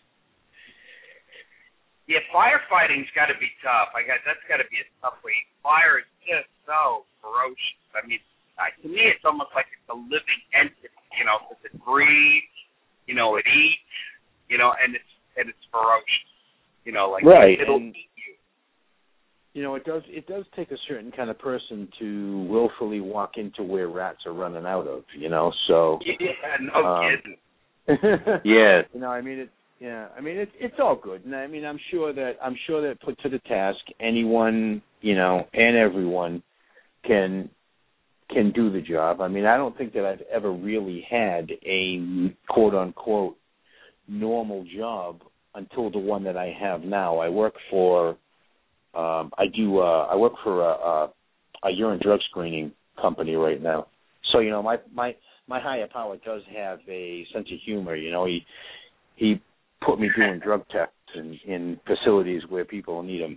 Yeah, firefighting's got to be tough. I got that's got to be a tough way. Fire is just so ferocious. I mean, uh, to me, it's almost like it's a living entity. You know, because it breathes, you know, it eats, you know, and it's and it's ferocious. You know, like right. it'll and- eat you. You know, it does. It does take a certain kind of person to willfully walk into where rats are running out of. You know, so. Yeah, no um, kidding. Yeah. You know, I mean, it. Yeah, I mean, it's it's all good, and I mean, I'm sure that I'm sure that put to the task, anyone, you know, and everyone can can do the job. I mean, I don't think that I've ever really had a quote unquote normal job until the one that I have now. I work for. Um, I do. Uh, I work for a, a, a urine drug screening company right now. So you know, my, my my higher power does have a sense of humor. You know, he he put me doing drug tests in, in facilities where people need them.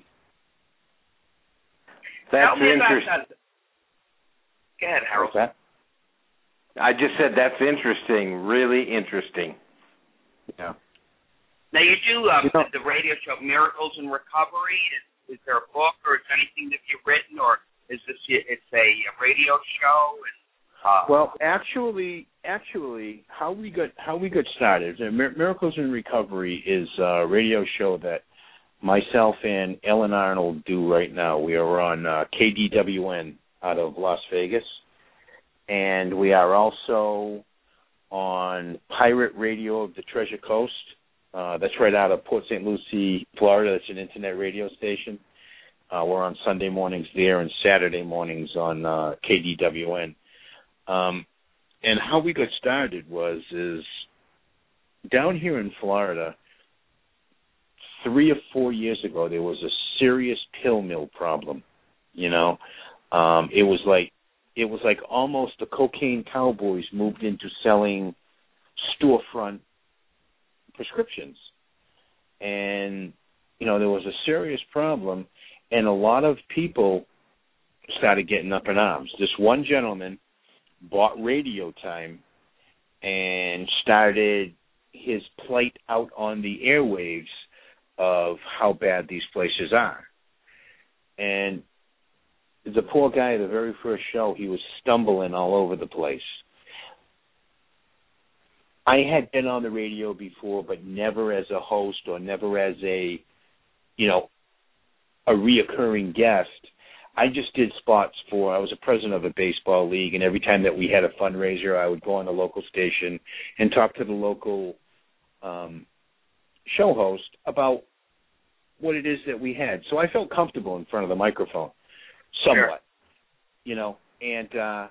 That's Tell me about interesting. that. Go ahead, Harold. What's that? I just said that's interesting. Really interesting. Yeah. Now you do um, You know- the radio show Miracles in Recovery. Is, is there a book or is there anything that you've written, or is this it's a radio show? And, uh, Well, actually, actually, how we got how we got started. uh, Mir- Miracles in Recovery is a radio show that myself and Ellen Arnold do right now. We are on uh, K D W N out of Las Vegas, and we are also on Pirate Radio of the Treasure Coast. Uh, that's right out of Port Saint Lucie, Florida. That's an internet radio station. Uh, we're on Sunday mornings there and Saturday mornings on uh, K D W N. Um, and how we got started was is down here in Florida, three or four years ago, there was a serious pill mill problem. You know, um, it was like it was like almost the cocaine cowboys moved into selling storefront prescriptions, and you know there was a serious problem, and a lot of people started getting up in arms. This one gentleman bought radio time and started his plight out on the airwaves of how bad these places are. And the poor guy, the very first show, he was stumbling all over the place. I had been on the radio before, but never as a host or never as a, you know, a reoccurring guest. I just did spots for, I was a president of a baseball league, and every time that we had a fundraiser, I would go on the local station and talk to the local um, show host about what it is that we had. So I felt comfortable in front of the microphone, somewhat, sure. you know, and uh,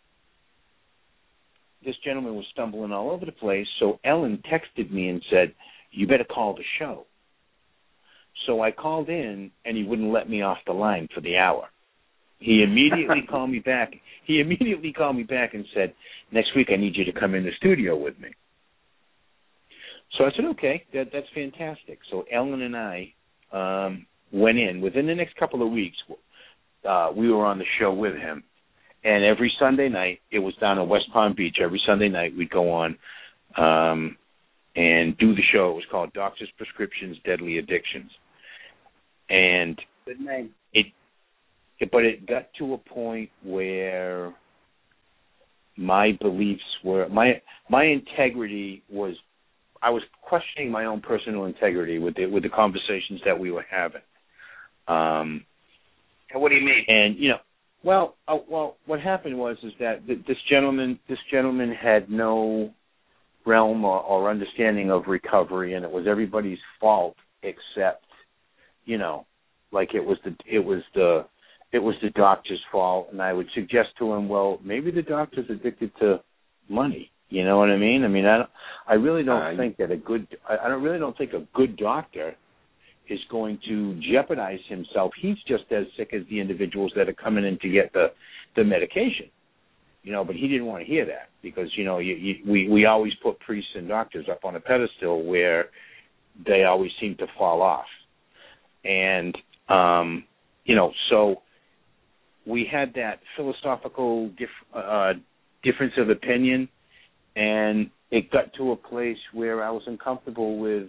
this gentleman was stumbling all over the place, so Ellen texted me and said, you better call the show. So I called in, and he wouldn't let me off the line for the hour. He immediately called me back. He immediately called me back and said, next week I need you to come in the studio with me. So I said, okay, that, that's fantastic. So Ellen and I um, went in. Within the next couple of weeks, uh, we were on the show with him. And every Sunday night, it was down in West Palm Beach. Every Sunday night we'd go on um, and do the show. It was called Doctor's Prescriptions, Deadly Addictions. And good name. It, it, but it got to a point where my beliefs were my my integrity was. I was questioning my own personal integrity with the with the conversations that we were having. Um, and what do you mean? And you know, well, uh, well, what happened was is that th- this gentleman this gentleman had no realm or, or understanding of recovery, and it was everybody's fault except. You know, like it was the it was the it was the doctor's fault, and I would suggest to him, well, maybe the doctor's addicted to money. You know what I mean? I mean, I don't, I really don't uh, think that a good I, I don't really don't think a good doctor is going to jeopardize himself. He's just as sick as the individuals that are coming in to get the the medication. You know, but he didn't want to hear that because you know you, you, we we always put priests and doctors up on a pedestal where they always seem to fall off. And, um, you know, so we had that philosophical dif- uh, difference of opinion, and it got to a place where I was uncomfortable with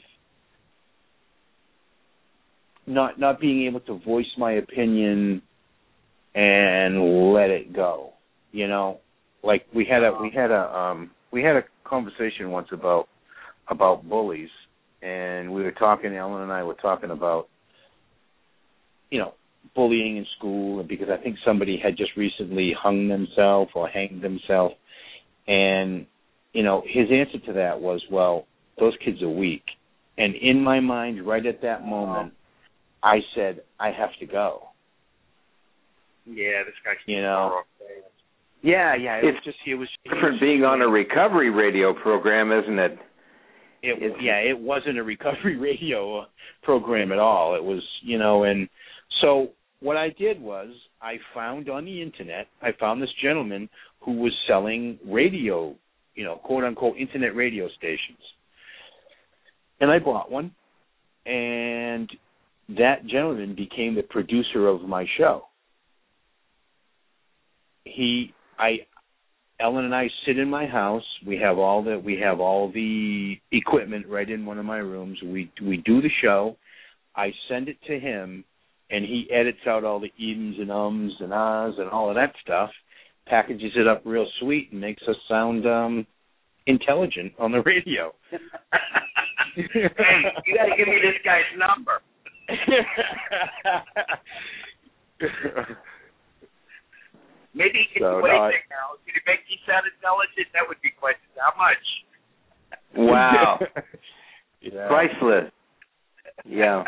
not not being able to voice my opinion and let it go. You know, like we had a we had a um, we had a conversation once about about bullies, and we were talking. Ellen and I were talking about. You know, bullying in school, because I think somebody had just recently hung themselves or hanged themselves. And, you know, his answer to that was, well, those kids are weak. And in my mind, right at that moment, I said, I have to go. Yeah, this guy's you know. Yeah, yeah. It it's was just it was different it was, being on a recovery radio program, isn't it? It it's, yeah, it wasn't a recovery radio program at all. It was, you know, and so what I did was I found on the internet, I found this gentleman who was selling radio, you know, quote unquote internet radio stations. And I bought one, and that gentleman became the producer of my show. He, I, Ellen and I sit in my house. We have all the we have all the equipment right in one of my rooms. We we do the show. I send it to him, and he edits out all the ums and ums and ahs and all of that stuff, packages it up real sweet, and makes us sound um, intelligent on the radio. Hey, you got to give me this guy's number. Maybe he can so, wait no, there now. Can you make me sound intelligent? That would be questions. How much? Wow. Yeah. Priceless. Yeah.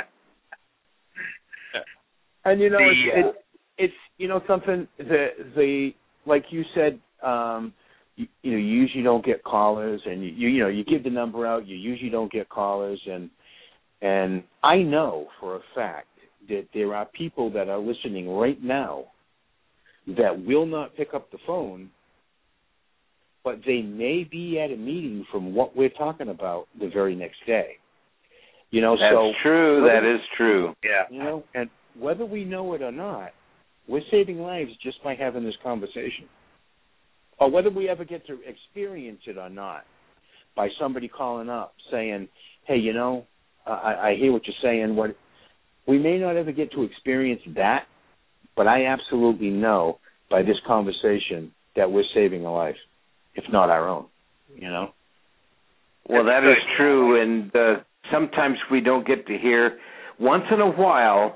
And you know, the, it's, uh, it's it's you know something the the like you said, um, you, you know, you usually don't get callers, and you, you you know you give the number out, you usually don't get callers, and and I know for a fact that there are people that are listening right now that will not pick up the phone, but they may be at a meeting from what we're talking about the very next day. You know, That's so true. whether, That is true. Yeah. You know, and whether we know it or not, we're saving lives just by having this conversation. Or whether we ever get to experience it or not, by somebody calling up saying, hey, you know, I, I hear what you're saying. What we may not ever get to experience that, but I absolutely know by this conversation that we're saving a life, if not our own. You know. Well, that is true, and uh, sometimes we don't get to hear. Once in a while,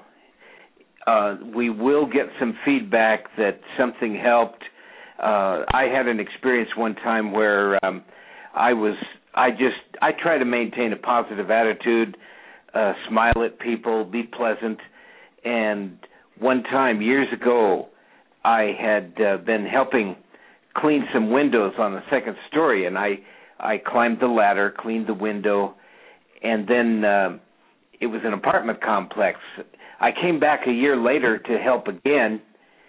uh, we will get some feedback that something helped. Uh, I had an experience one time where um, I was, I just, I try to maintain a positive attitude, uh, smile at people, be pleasant. And one time, years ago, I had uh, been helping clean some windows on the second story, and I, I climbed the ladder, cleaned the window, and then uh, it was an apartment complex. I came back a year later to help again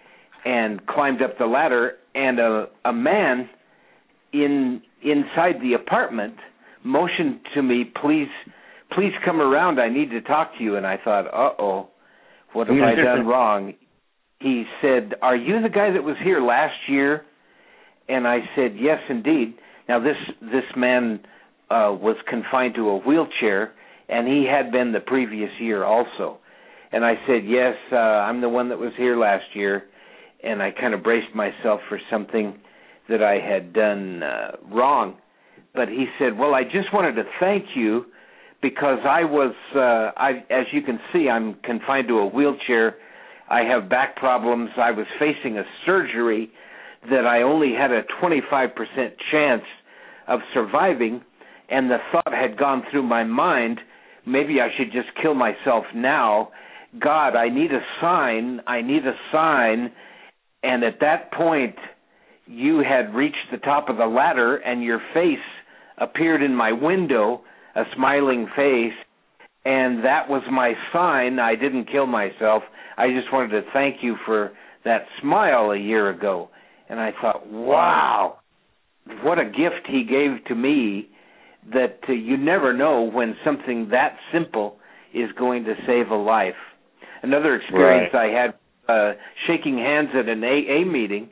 and climbed up the ladder, and a, a man in inside the apartment motioned to me, please please come around, I need to talk to you. And I thought, uh-oh, what have I done wrong? He said, are you the guy that was here last year? And I said, yes, indeed. Now, this this man uh, was confined to a wheelchair, and he had been the previous year also. And I said, yes, uh, I'm the one that was here last year. And I kind of braced myself for something that I had done uh, wrong. But he said, well, I just wanted to thank you because I was, uh, I, as you can see, I'm confined to a wheelchair. I have back problems. I was facing a surgery that I only had a twenty-five percent chance of surviving, and the thought had gone through my mind, maybe I should just kill myself now. God, I need a sign. I need a sign. And at that point, you had reached the top of the ladder, and your face appeared in my window, a smiling face, and that was my sign. I didn't kill myself. I just wanted to thank you for that smile a year ago. And I thought, wow, what a gift he gave to me, that uh, you never know when something that simple is going to save a life. Another experience right. I had uh, shaking hands at an A A meeting,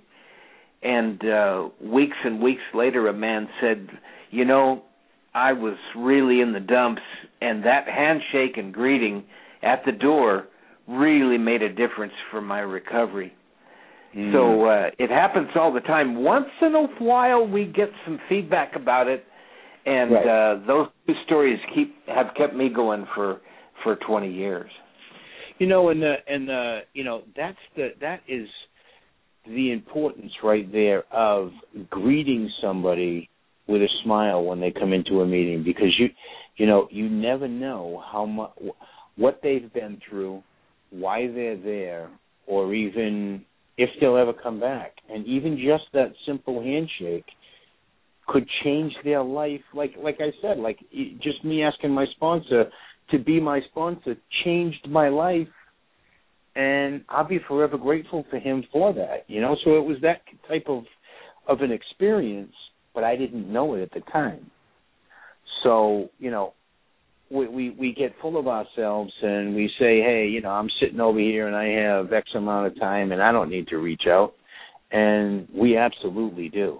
and uh, weeks and weeks later a man said, you know, I was really in the dumps, and that handshake and greeting at the door really made a difference for my recovery. Mm. So uh, it happens all the time. Once in a while we get some feedback about it, and right. uh, those two stories keep have kept me going for, for twenty years. You know, and uh, and uh, you know that's the that is the importance right there of greeting somebody with a smile when they come into a meeting, because you you know you never know how much what they've been through, why they're there, or even if they'll ever come back. And even just that simple handshake could change their life. Like like I said, like just me asking my sponsor to be my sponsor changed my life, and I'll be forever grateful to him for that. You know, so it was that type of of an experience, but I didn't know it at the time. So, you know, we, we we get full of ourselves and we say, hey, you know, I'm sitting over here and I have X amount of time and I don't need to reach out. And we absolutely do.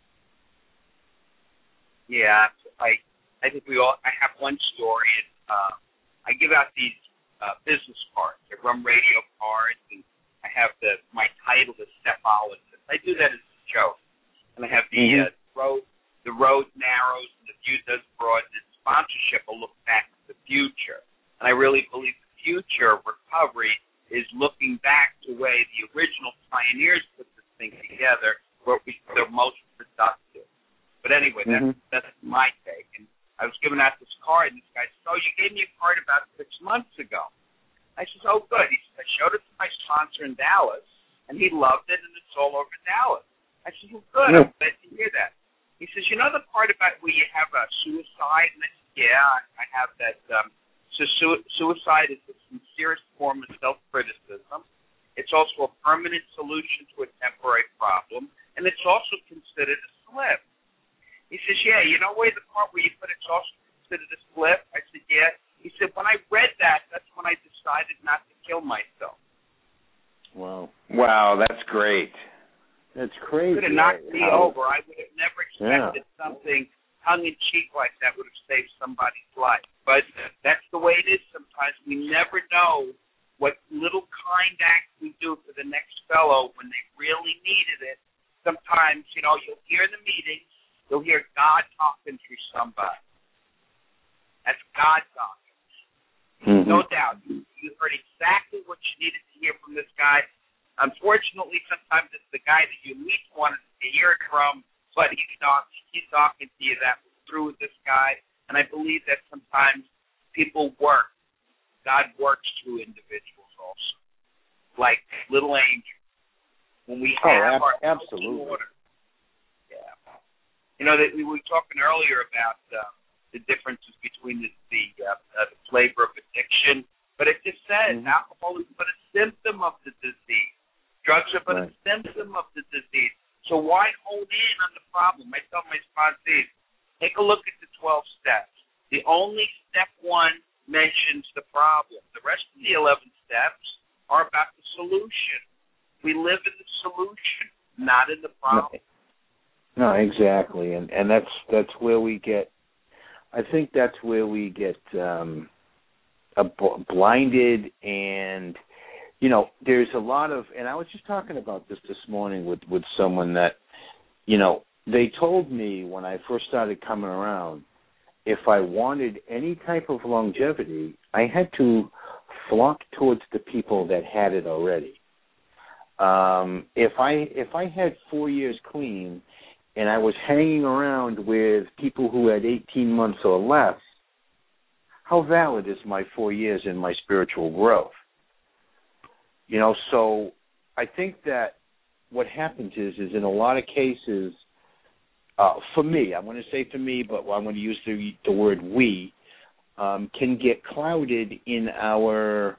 Yeah, I I think we all, I have one story. And, uh, I give out these uh, business cards. I run radio cards, and I have the my title is Stephologist. I do that as a joke. And I have the mm-hmm. uh, road the road narrows and the view does broaden. And sponsorship will look back to the future. And I really believe the future of recovery is looking back to the way the original pioneers put this thing together, where we they're most productive. But anyway, mm-hmm. that's that's my take. And I was giving out this card, and this guy said, oh, you gave me a card about six months ago. I said, oh, good. He said, I showed it to my sponsor in Dallas, and he loved it, and it's all over Dallas. I said, well, good. Yeah. I'm glad to hear that. He says, you know the part about where you have a suicide? And I said, yeah, I have that. Um, so su- suicide is the sincerest form of self-criticism. It's also a permanent solution to a temporary problem, and it's also considered a slip. He says, yeah, you know where the part where you put it's also considered a slip? I said, yeah. He said, when I read that, that's when I decided not to kill myself. Wow. Wow, that's great. That's crazy. It could have knocked me How? over. I would have never expected yeah. something tongue-in-cheek like that would have saved somebody's life. But that's the way it is sometimes. We never know what little kind act we do for the next fellow when they really needed it. Sometimes, you know, you'll hear the meetings, you'll hear God talking through somebody. That's God talking. Mm-hmm. No doubt. You, you heard exactly what you needed to hear from this guy. Unfortunately, sometimes it's the guy that you least wanted to hear it from, but he's talking, he's talking to you that was through with this guy. And I believe that sometimes people work. God works through individuals also, like little angels. When we have oh, ab- our absolutely. order. Yeah. You know, that we were talking earlier about uh, the differences between the the, uh, uh, the flavor of addiction, but it just says mm-hmm. alcohol is but a symptom of the disease. Drugs are but right. a symptom of the disease. So why hold in on the problem? I tell my sponsees, take a look at the twelve steps. The only step one mentions the problem. The rest of the eleven steps are about the solution. We live in the solution, not in the problem. No, no exactly, and and that's that's where we get. I think that's where we get um, a b- blinded, and you know, there's a lot of. And I was just talking about this this morning with with someone that, you know, they told me when I first started coming around, if I wanted any type of longevity, I had to flock towards the people that had it already. Um, if I if I had four years clean and I was hanging around with people who had eighteen months or less, how valid is my four years in my spiritual growth? You know, so I think that what happens is, is in a lot of cases, uh, for me, I'm going to say for me, but I'm going to use the, the word we, um, can get clouded in our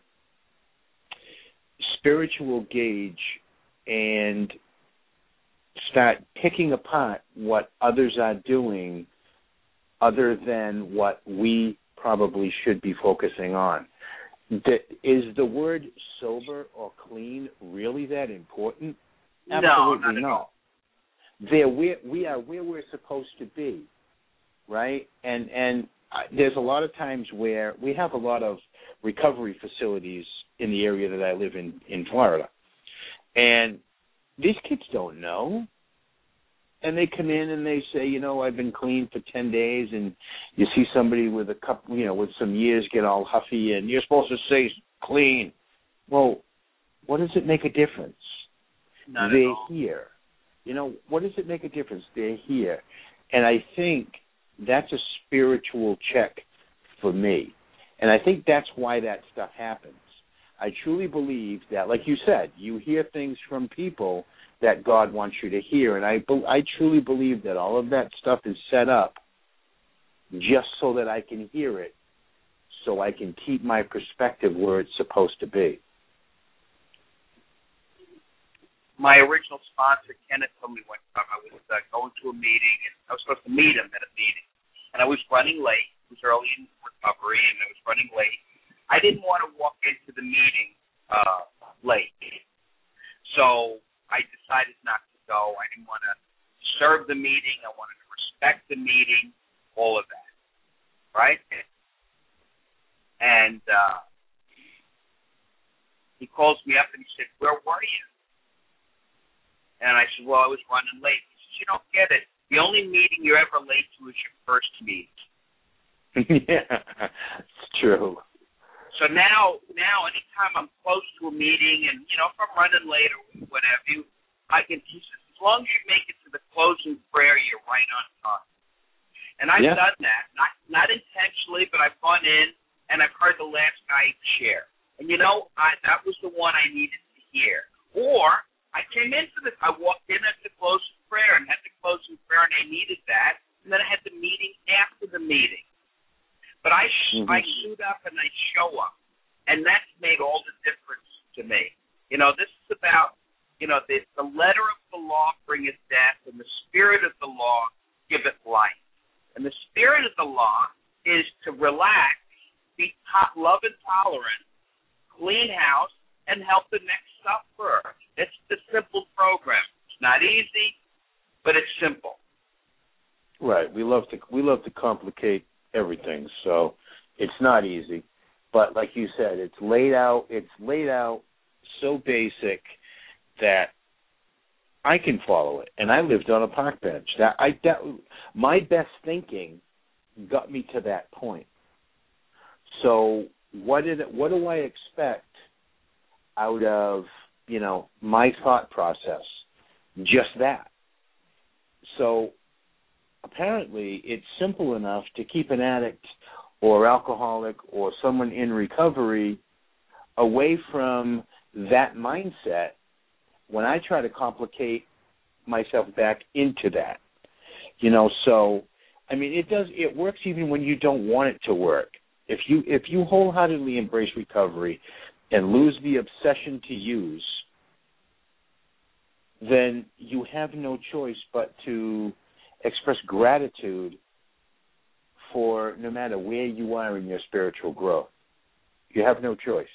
spiritual gauge and start picking apart what others are doing other than what we probably should be focusing on. The, is the word sober or clean really that important? Absolutely no, not. not. There, we we are where we're supposed to be, right? And and there's a lot of times where we have a lot of recovery facilities in the area that I live in in Florida, and these kids don't know. And they come in and they say, you know, I've been clean for ten days, and you see somebody with a couple, you know, with some years get all huffy, and you're supposed to say clean. Well, what does it make a difference? Not They're at all. here. You know, what does it make a difference? They're here. And I think that's a spiritual check for me. And I think that's why that stuff happens. I truly believe that, like you said, you hear things from people that God wants you to hear. And I, I truly believe that all of that stuff is set up just so that I can hear it, so I can keep my perspective where it's supposed to be. My original sponsor, Kenneth, told me one time I was uh, going to a meeting, and I was supposed to meet him at a meeting, and I was running late. It was early in recovery, and I was running late. I didn't want to walk into the meeting uh, late, so I decided not to go. I didn't want to serve the meeting. I wanted to respect the meeting, all of that, right? And uh, he calls me up and he said, "Where were you?" And I said, "Well, I was running late." He says, "You don't get it. The only meeting you're ever late to is your first meeting." Yeah, it's true. So now, now, anytime I'm close to a meeting, and you know, if I'm running late or whatever, you, I can. He says, as long as you make it to the closing prayer, you're right on time. And I've yeah. done that, not not intentionally, but I've gone in and I've heard the last guy share. And you know, I, that was the one I needed to hear. Or I came into this, I walked in at the closing prayer and had the closing prayer, and I needed that, and then I had the meeting after the meeting. But I mm-hmm. I suit up and I show up, and that's made all the difference to me. You know, this is about, you know, the, the letter of the law bringeth death, and the spirit of the law giveth life. And the spirit of the law is to relax, be to- love and tolerant, clean house, and help the next sufferer. It's the simple program. It's not easy, but it's simple. Right. We love to we love to complicate everything, so it's not easy. But like you said, it's laid out. It's laid out so basic that I can follow it. And I lived on a park bench. That I that my best thinking got me to that point. So what did what do I expect out of, you know, my thought process? Just that. So apparently it's simple enough to keep an addict or alcoholic or someone in recovery away from that mindset when I try to complicate myself back into that. You know, so I mean it does it works even when you don't want it to work. If you if you wholeheartedly embrace recovery and lose the obsession to use, then you have no choice but to express gratitude for no matter where you are in your spiritual growth. You have no choice.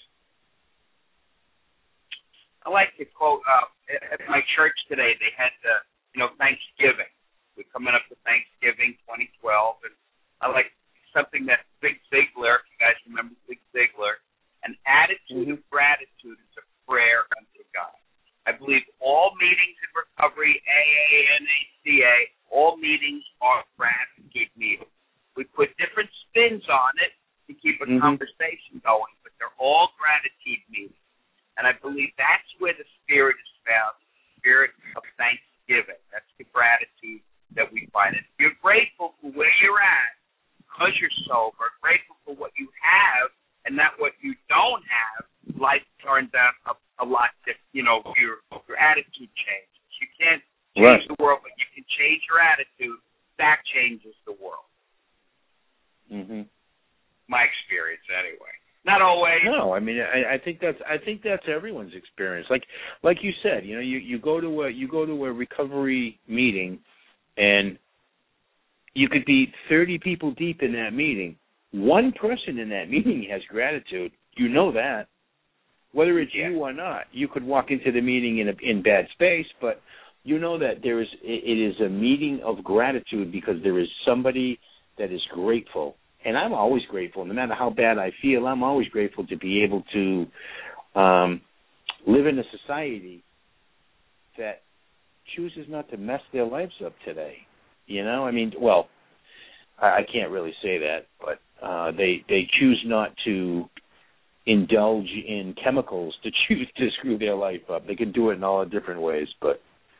I like to quote uh, at my church today. They had the, you know, Thanksgiving. We're coming up to Thanksgiving twenty twelve, and I like something that Zig Ziglar. If you guys remember Zig Ziglar, an attitude mm-hmm. of gratitude is a prayer unto God. I believe all meetings in recovery, A A, N A C A, all meetings are gratitude meetings. We put different spins on it to keep a mm-hmm. conversation going, but they're all gratitude meetings. And I believe that's where the spirit is found, the spirit of thanksgiving. That's the gratitude that we find. If you're grateful for where you're at, because you're sober, grateful for what you have and not what you don't have, life turns out a, a lot different. You know, your, your attitude changes. You can't change right. the world, but you can change your attitude. That changes the world. Mm-hmm. My experience, anyway. Not always. No, I mean, I, I think that's I think that's everyone's experience. Like like you said, you know, you, you go to a you go to a recovery meeting, and you could be thirty people deep in that meeting. One person in that meeting has gratitude. You know that, whether it's yeah. you or not. You could walk into the meeting in a, in bad space, but you know that there is it is a meeting of gratitude because there is somebody that is grateful. And I'm always grateful. No matter how bad I feel, I'm always grateful to be able to um, live in a society that chooses not to mess their lives up today. You know, I mean, well, I, I can't really say that, but uh, they they choose not to indulge in chemicals to choose to screw their life up. They can do it in all different ways, but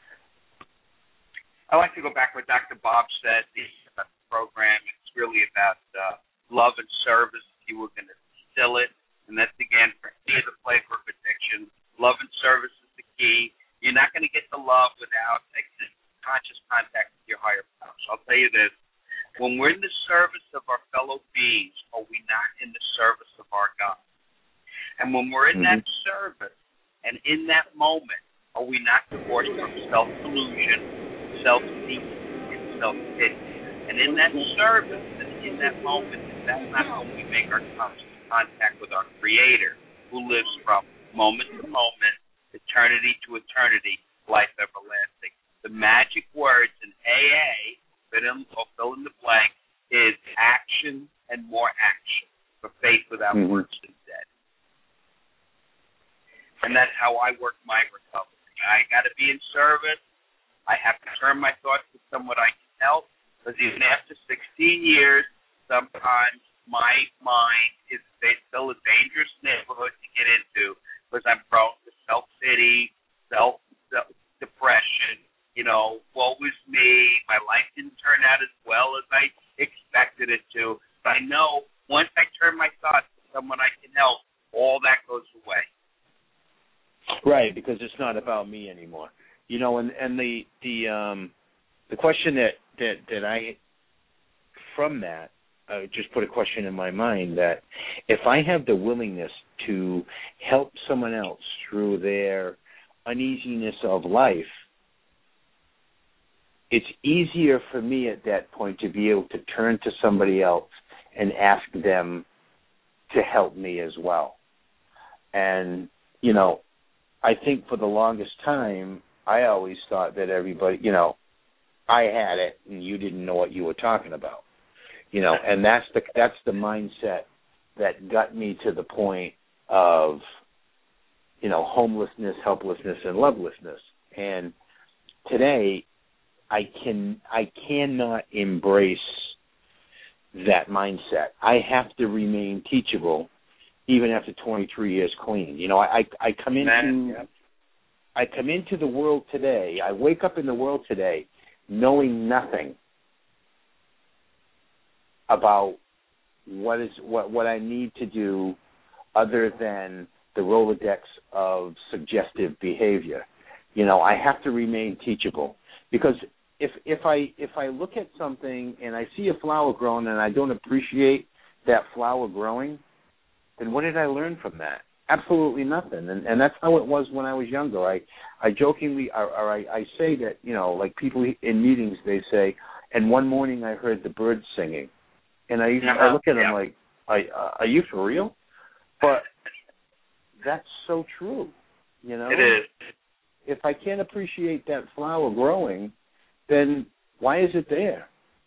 I like to go back to what Doctor Bob said. The program. It's really about uh, love and service. If you were going to distill it, and that's again for any of the flavor of addiction. Love and service is the key. You're not going to get the love without conscious contact with your higher power. So I'll tell you this: when we're in the service of our fellow beings, are we not in the service of our God? And when we're in mm-hmm. that service and in that moment, are we not divorced from self-delusion, self-seeking, and self-pity? And in that service, and in that moment, that's not when we make our conscious contact with our Creator, who lives from moment to moment, eternity to eternity, life everlasting. The magic words in A A, fill in, or fill in the blank, is action and more action. For faith without mm-hmm. works is dead. And that's how I work my recovery. I got to be in service. I have to turn my thoughts to someone I can help. Because even after sixteen years, sometimes my mind is still a dangerous neighborhood to get into because I'm prone to self-pity, self, self-depression. You know, woe is me. My life didn't turn out as well as I expected it to. But I know once I turn my thoughts to someone I can help, all that goes away. Right, because it's not about me anymore. You know, and, and the the um the question that That, that I, from that, uh, just put a question in my mind that if I have the willingness to help someone else through their uneasiness of life, it's easier for me at that point to be able to turn to somebody else and ask them to help me as well. And, you know, I think for the longest time, I always thought that everybody, you know, I had it and you didn't know what you were talking about. You know, and that's the that's the mindset that got me to the point of, you know, homelessness, helplessness, and lovelessness. And today, I can I cannot embrace that mindset. I have to remain teachable, even after twenty-three years clean. You know, I I come into Man, yeah. I come into the world today. I wake up in the world today, knowing nothing about what is what what I need to do, other than the Rolodex of suggestive behavior. You know, I have to remain teachable, because if if I if I look at something and I see a flower growing and I don't appreciate that flower growing, then what did I learn from that? Absolutely nothing. And and that's how it was when I was younger. I I jokingly or, or I, I say that, you know, like people in meetings, they say, and one morning I heard the birds singing, and I uh-huh. I look at them yeah. like, are, uh, are you for real? But that's so true. You know, it is. If I can't appreciate that flower growing, then why is it there?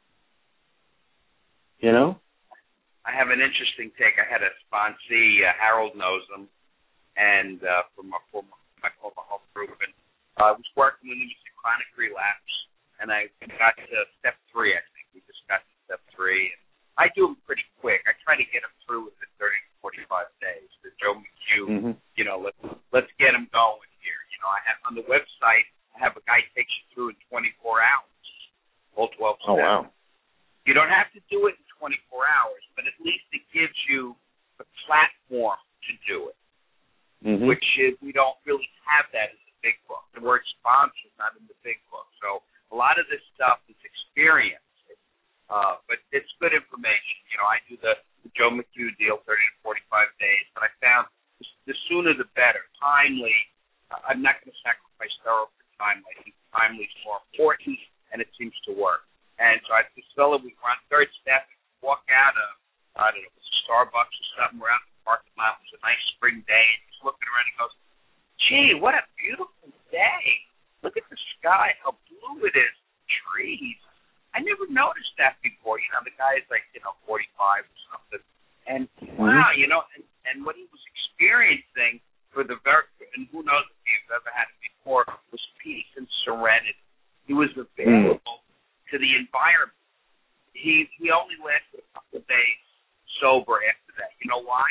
You know? I have an interesting take. I had a sponsee, uh, Harold knows him, and uh, from my former, my former home group, and uh, I was working with him with chronic relapse, and I got to step three, I think. We just got to step three. And I do them pretty quick. I try to get him through within thirty to forty-five days. The Joe McHugh, mm-hmm. you know, let's, let's get him going here. You know, I have on the website, I have a guy takes you through in twenty-four hours, all twelve steps. Oh, wow. You don't have to do it in twenty-four hours, but at least it gives you the platform to do it, mm-hmm. which is, we don't really have that in the big book. The word sponsor is not in the big book. So a lot of this stuff is experience, uh, but it's good information. You know, I do the, the Joe McHugh deal, thirty to forty-five days, but I found the, the sooner the better. Timely, uh, I'm not going to sacrifice thorough for timely. I think timely is more important, and it seems to work. And so I this fellow, we were on third step, walk out of, I don't know, it was a Starbucks or something. We're out in the parking lot. It was a nice spring day. And he's looking around and goes, gee, what a beautiful day. Look at the sky, how blue it is, trees. I never noticed that before. You know, the guy is like, you know, forty-five or something. And wow, you know, and, and what he was experiencing for the very, and who knows if he's ever had it before, was peace and serenity. He was available mm. to the environment. He he only lasted a couple of days sober after that. You know why?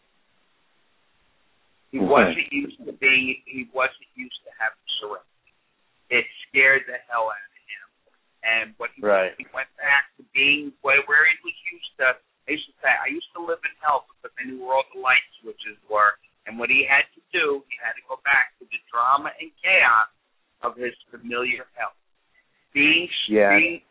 He okay. wasn't used to being. He wasn't used to having serenity. It scared the hell out of him. And what he, right. he went back to being where, where he was used to. I used to say, I used to live in hell because I knew where all the light switches were. And what he had to do, he had to go back to the drama and chaos of his familiar hell. Being yeah. being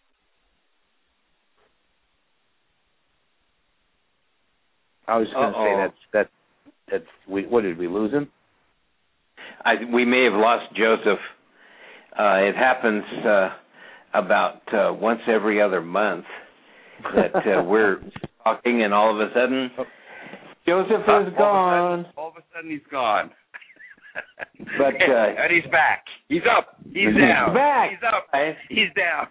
I was going to say that's that. That's we. What did we lose him? I, we may have lost Joseph. Uh, it happens uh, about uh, once every other month that uh, we're talking, and all of a sudden, Joseph is all gone. Of sudden, all of a sudden, he's gone. But uh, and he's back. He's up. He's down. Back. He's up. He's down.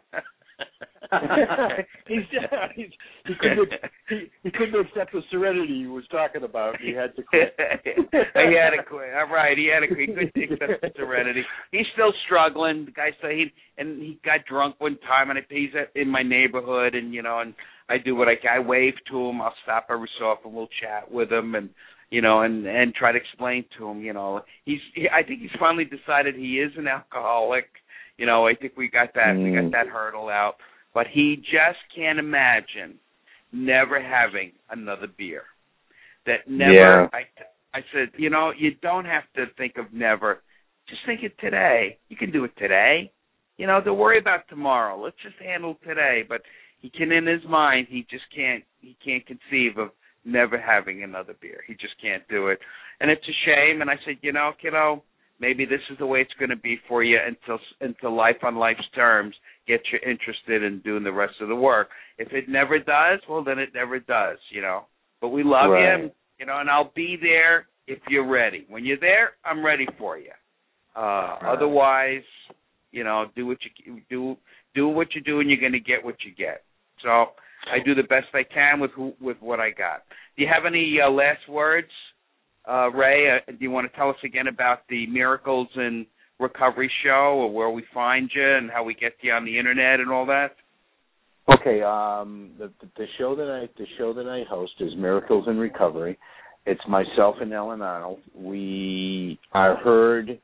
he's down. He's, he couldn't. He, he couldn't accept the serenity he was talking about. He had to quit. he had to quit. All right. He had to quit. He couldn't accept the serenity. He's still struggling. The guy said he and he got drunk one time, and he's in my neighborhood, and you know, and I do what I can. I wave to him. I'll stop every so often. We'll chat with him, and you know, and and try to explain to him. You know, he's. He, I think he's finally decided he is an alcoholic. You know, I think we got that mm. we got that hurdle out. But he just can't imagine never having another beer. That never yeah. I I said, you know, you don't have to think of never. Just think of today. You can do it today. You know, don't worry about tomorrow. Let's just handle today. But he can in his mind he just can't he can't conceive of never having another beer. He just can't do it. And it's a shame. And I said, you know, kiddo, maybe this is the way it's going to be for you until until life on life's terms gets you interested in doing the rest of the work. If it never does, well, then it never does, you know. But we love right. you, you know, and I'll be there if you're ready. When you're there, I'm ready for you. Uh, right. Otherwise, You know, do what you do, do what you do, and you're going to get what you get. So I do the best I can with who, with what I got. Do you have any uh, last words, uh, Ray? Uh, do you want to tell us again about the Miracles in Recovery show, or where we find you, and how we get to you on the internet and all that? Okay, um, the, the show that I the show that I host is Miracles in Recovery. It's myself and Ellen Arnold. We are heard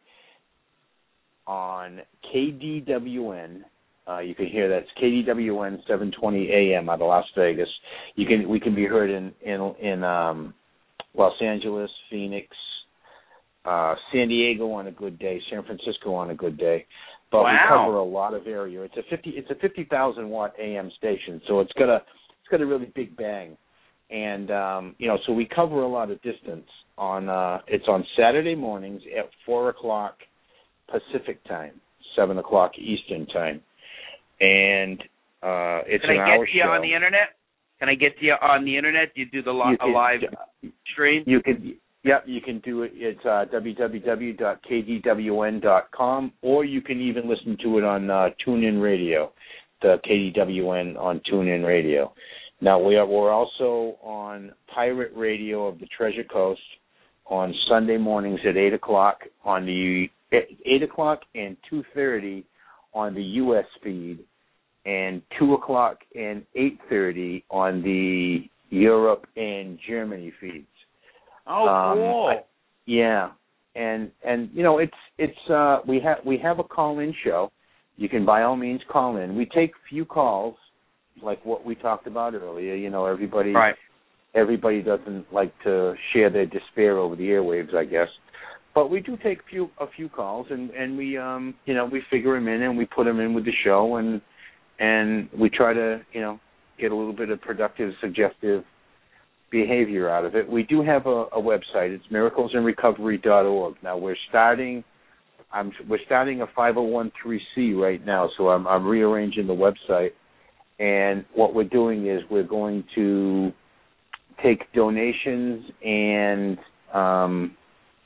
on K D W N. Uh, you can hear that's K D W N seven twenty A M out of Las Vegas. You can we can be heard in in in um, Los Angeles, Phoenix, uh, San Diego on a good day, San Francisco on a good day. But wow. we cover a lot of area. It's a fifty it's a fifty thousand watt A M station, so it's got a it's got a really big bang. And um, you know, so we cover a lot of distance. On uh, it's on Saturday mornings at four o'clock Pacific time, seven o'clock Eastern time, and uh, it's Can an I hour get to you show. on the internet? Can I get to you on the internet? Do you do the li- can, a live stream? You can, yep, you can do it. It's uh, w w w dot k d w n dot com, or you can even listen to it on uh, TuneIn Radio, the K D W N on TuneIn Radio. Now, we are, we're also on Pirate Radio of the Treasure Coast on Sunday mornings at eight o'clock on the eight o'clock and two thirty on the U S feed, and two o'clock and eight thirty on the Europe and Germany feeds. Oh, um, cool. I, yeah, and and you know it's it's uh, we have we have a call-in show. You can by all means call in. We take few calls, like what we talked about earlier. You know, everybody right. everybody doesn't like to share their despair over the airwaves, I guess. But we do take few a few calls, and, and we um you know we figure them in and we put them in with the show, and and we try to you know get a little bit of productive, suggestive behavior out of it. We do have a, a website. It's miracles in recovery dot org. Now we're starting. I'm we're starting a five oh one c three right now, so I'm I'm rearranging the website, and what we're doing is we're going to take donations and um,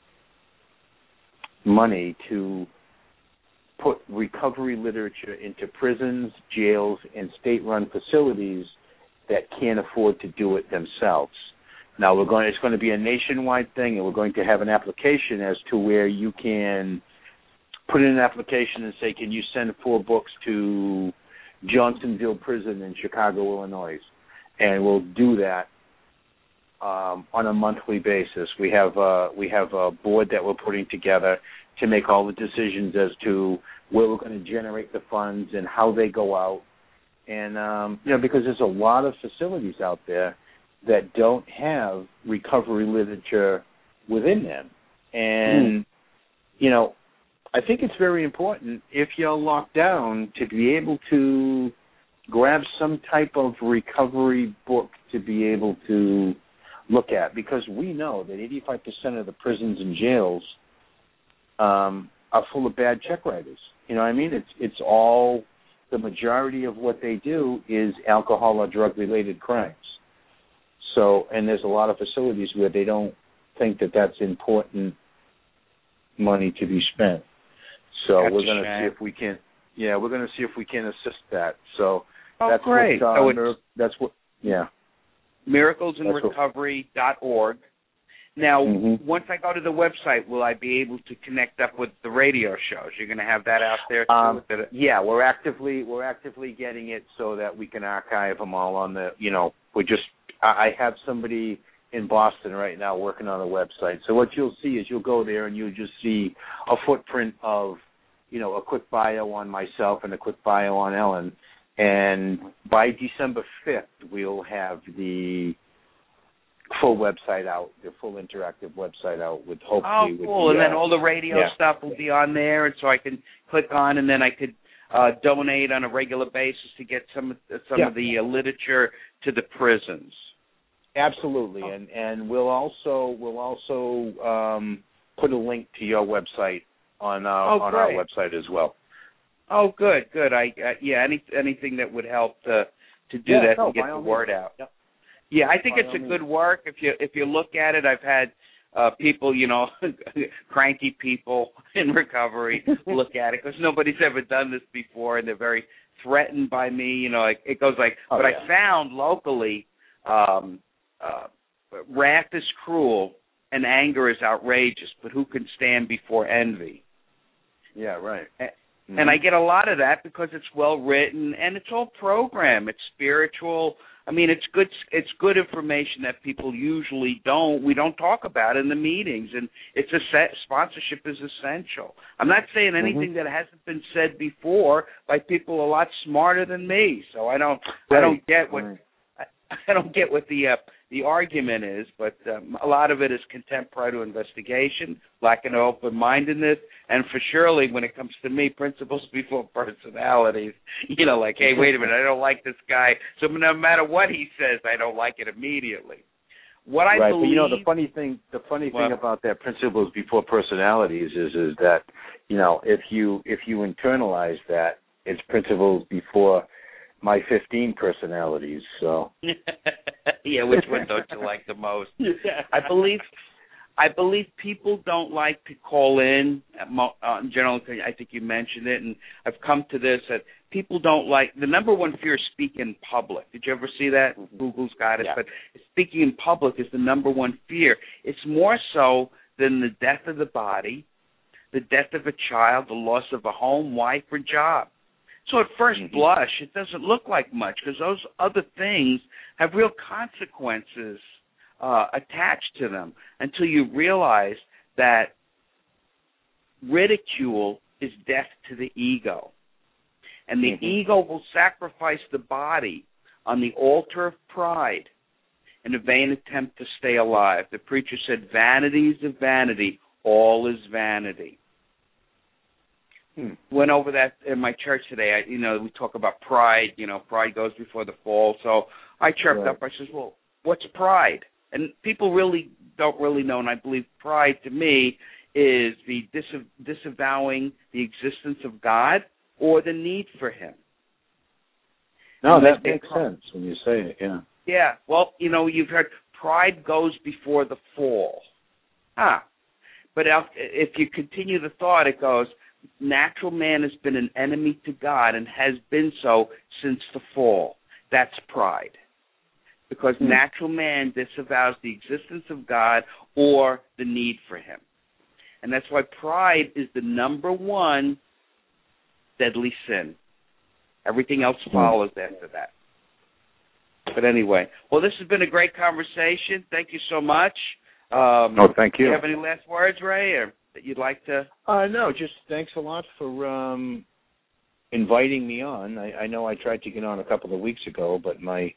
money to put recovery literature into prisons, jails, and state-run facilities that can't afford to do it themselves. Now we're going. It's going to be a nationwide thing, and we're going to have an application as to where you can put in an application and say, can you send four books to Johnsonville Prison in Chicago, Illinois? And we'll do that um, on a monthly basis. We have uh, we have a board that we're putting together to make all the decisions as to where we're going to generate the funds and how they go out. And, um, you know, because there's a lot of facilities out there that don't have recovery literature within them. And, mm. you know, I think it's very important if you're locked down to be able to grab some type of recovery book to be able to look at, because we know that eighty-five percent of the prisons and jails um, are full of bad check writers. You know what I mean? It's it's all, the majority of what they do is alcohol or drug-related crimes. So, and there's a lot of facilities where they don't think that that's important money to be spent. So that's we're going to see if we can, yeah, we're going to see if we can assist that. So oh, that's great. What, uh, so it's, mir- that's what, yeah. miracles in recovery dot org. Now, mm-hmm. once I go to the website, will I be able to connect up with the radio shows? You're going to have that out there too? Um, yeah, we're actively we're actively getting it so that we can archive them all on the, you know, we just, I have somebody in Boston right now working on the website. So what you'll see is you'll go there and you'll just see a footprint of, you know, a quick bio on myself and a quick bio on Ellen. And by December fifth, we'll have the full website out, the full interactive website out with hopefully. Oh, cool. With the, and then uh, all the radio yeah. stuff will be on there, and so I can click on, and then I could uh, donate on a regular basis to get some, of- some yeah. of the uh, literature to the prisons. Absolutely, oh. and and we'll also we'll also um, put a link to your website on uh, oh, on great. our website as well. Oh, good, good. I uh, yeah, any anything that would help to to do yeah, that no, and get by the all word means. out. Yep. Yeah, I think By it's all a means. good work. If you if you look at it, I've had uh, people, you know, cranky people in recovery look at it because nobody's ever done this before, and they're very threatened by me. You know, like, it goes like, oh, but yeah. I found locally, um, uh, wrath is cruel and anger is outrageous, but who can stand before envy? Yeah, right. And, mm-hmm. and I get a lot of that because it's well written and it's all program. It's spiritual. I mean, it's good. It's good information that people usually don't. We don't talk about in the meetings, and it's a set, sponsorship is essential. I'm not saying anything mm-hmm. that hasn't been said before by people a lot smarter than me. So I don't. Right. I don't get what. Right. I, I don't get what the uh, the argument is, but um, a lot of it is contempt prior to investigation, lacking of open-mindedness, and for surely when it comes to me, principles before personalities. You know, like, hey, wait a minute, I don't like this guy, so no matter what he says, I don't like it immediately. What I right, believe, but you know the funny thing, the funny well, thing about that principles before personalities is is that you know if you if you internalize that, it's principles before my fifteen personalities. So yeah, which one don't you like the most? Yeah. I believe I believe people don't like to call in. Uh, in general, I think you mentioned it, and I've come to this that people don't like. The number one fear is speaking in public. Did you ever see that? Mm-hmm. Google's got it, yeah. but speaking in public is the number one fear. It's more so than the death of the body, the death of a child, the loss of a home, wife, or job. So at first mm-hmm. blush, it doesn't look like much because those other things have real consequences uh, attached to them until you realize that ridicule is death to the ego. And the mm-hmm. ego will sacrifice the body on the altar of pride in a vain attempt to stay alive. The preacher said, vanity is of vanity, all is vanity. Hmm. Went over that in my church today. I, you know, we talk about pride. You know, pride goes before the fall. So I chirped right. up. I says, well, what's pride? And people really don't really know, and I believe pride to me is the dis- disavowing the existence of God or the need for him. No, and that they, makes they, sense when you say it, yeah. Yeah, well, you know, you've heard pride goes before the fall. Ah, but if you continue the thought, it goes, natural man has been an enemy to God and has been so since the fall. That's pride. Because mm. natural man disavows the existence of God or the need for him. And that's why pride is the number one deadly sin. Everything else follows mm. after that. But anyway, well, this has been a great conversation. Thank you so much. Um, oh, thank you. Do you have any last words, Ray, or that you'd like to? Uh, no, just thanks a lot for um, inviting me on. I, I know I tried to get on a couple of weeks ago, but my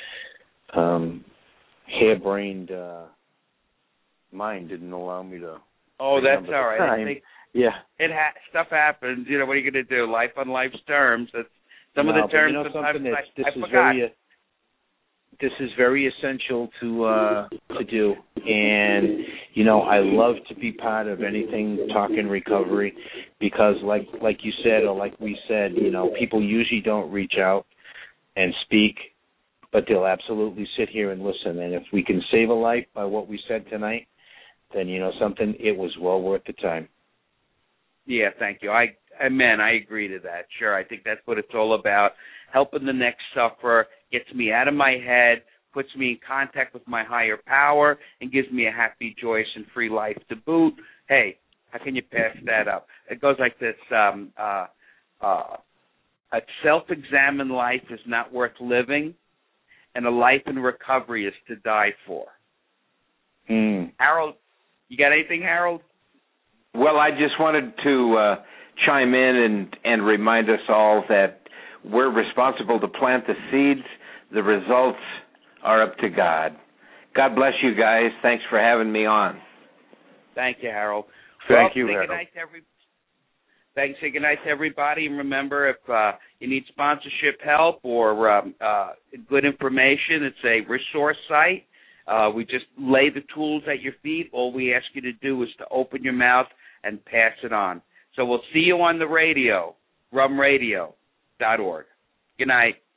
um, harebrained uh, mind didn't allow me to. Oh, that's all right. I think yeah, it ha- stuff happens. You know, what are you going to do? Life on life's terms. That's some no, of the terms. But you know sometimes something that's, I, this I is forgot. very. This is very essential to uh, to do, and you know I love to be part of anything talking recovery because, like like you said, or like we said, you know, people usually don't reach out and speak, but they'll absolutely sit here and listen. And if we can save a life by what we said tonight, then you know something, it was well worth the time. Yeah, thank you. I, amen. I agree to that. Sure, I think that's what it's all about. Helping the next sufferer gets me out of my head, puts me in contact with my higher power, and gives me a happy, joyous, and free life to boot. Hey, how can you pass that up? It goes like this. Um, uh, uh, a self-examined life is not worth living, and a life in recovery is to die for. Mm. Harold, you got anything, Harold? Well, I just wanted to uh, chime in and, and remind us all that we're responsible to plant the seeds. The results are up to God. God bless you guys. Thanks for having me on. Thank you, Harold. Thank well, you, say Harold. Good night to every, thanks. Say good night to everybody. And remember, if uh, you need sponsorship help or um, uh, good information, it's a resource site. Uh, we just lay the tools at your feet. All we ask you to do is to open your mouth and pass it on. So we'll see you on the radio, rum radio dot org. Good night.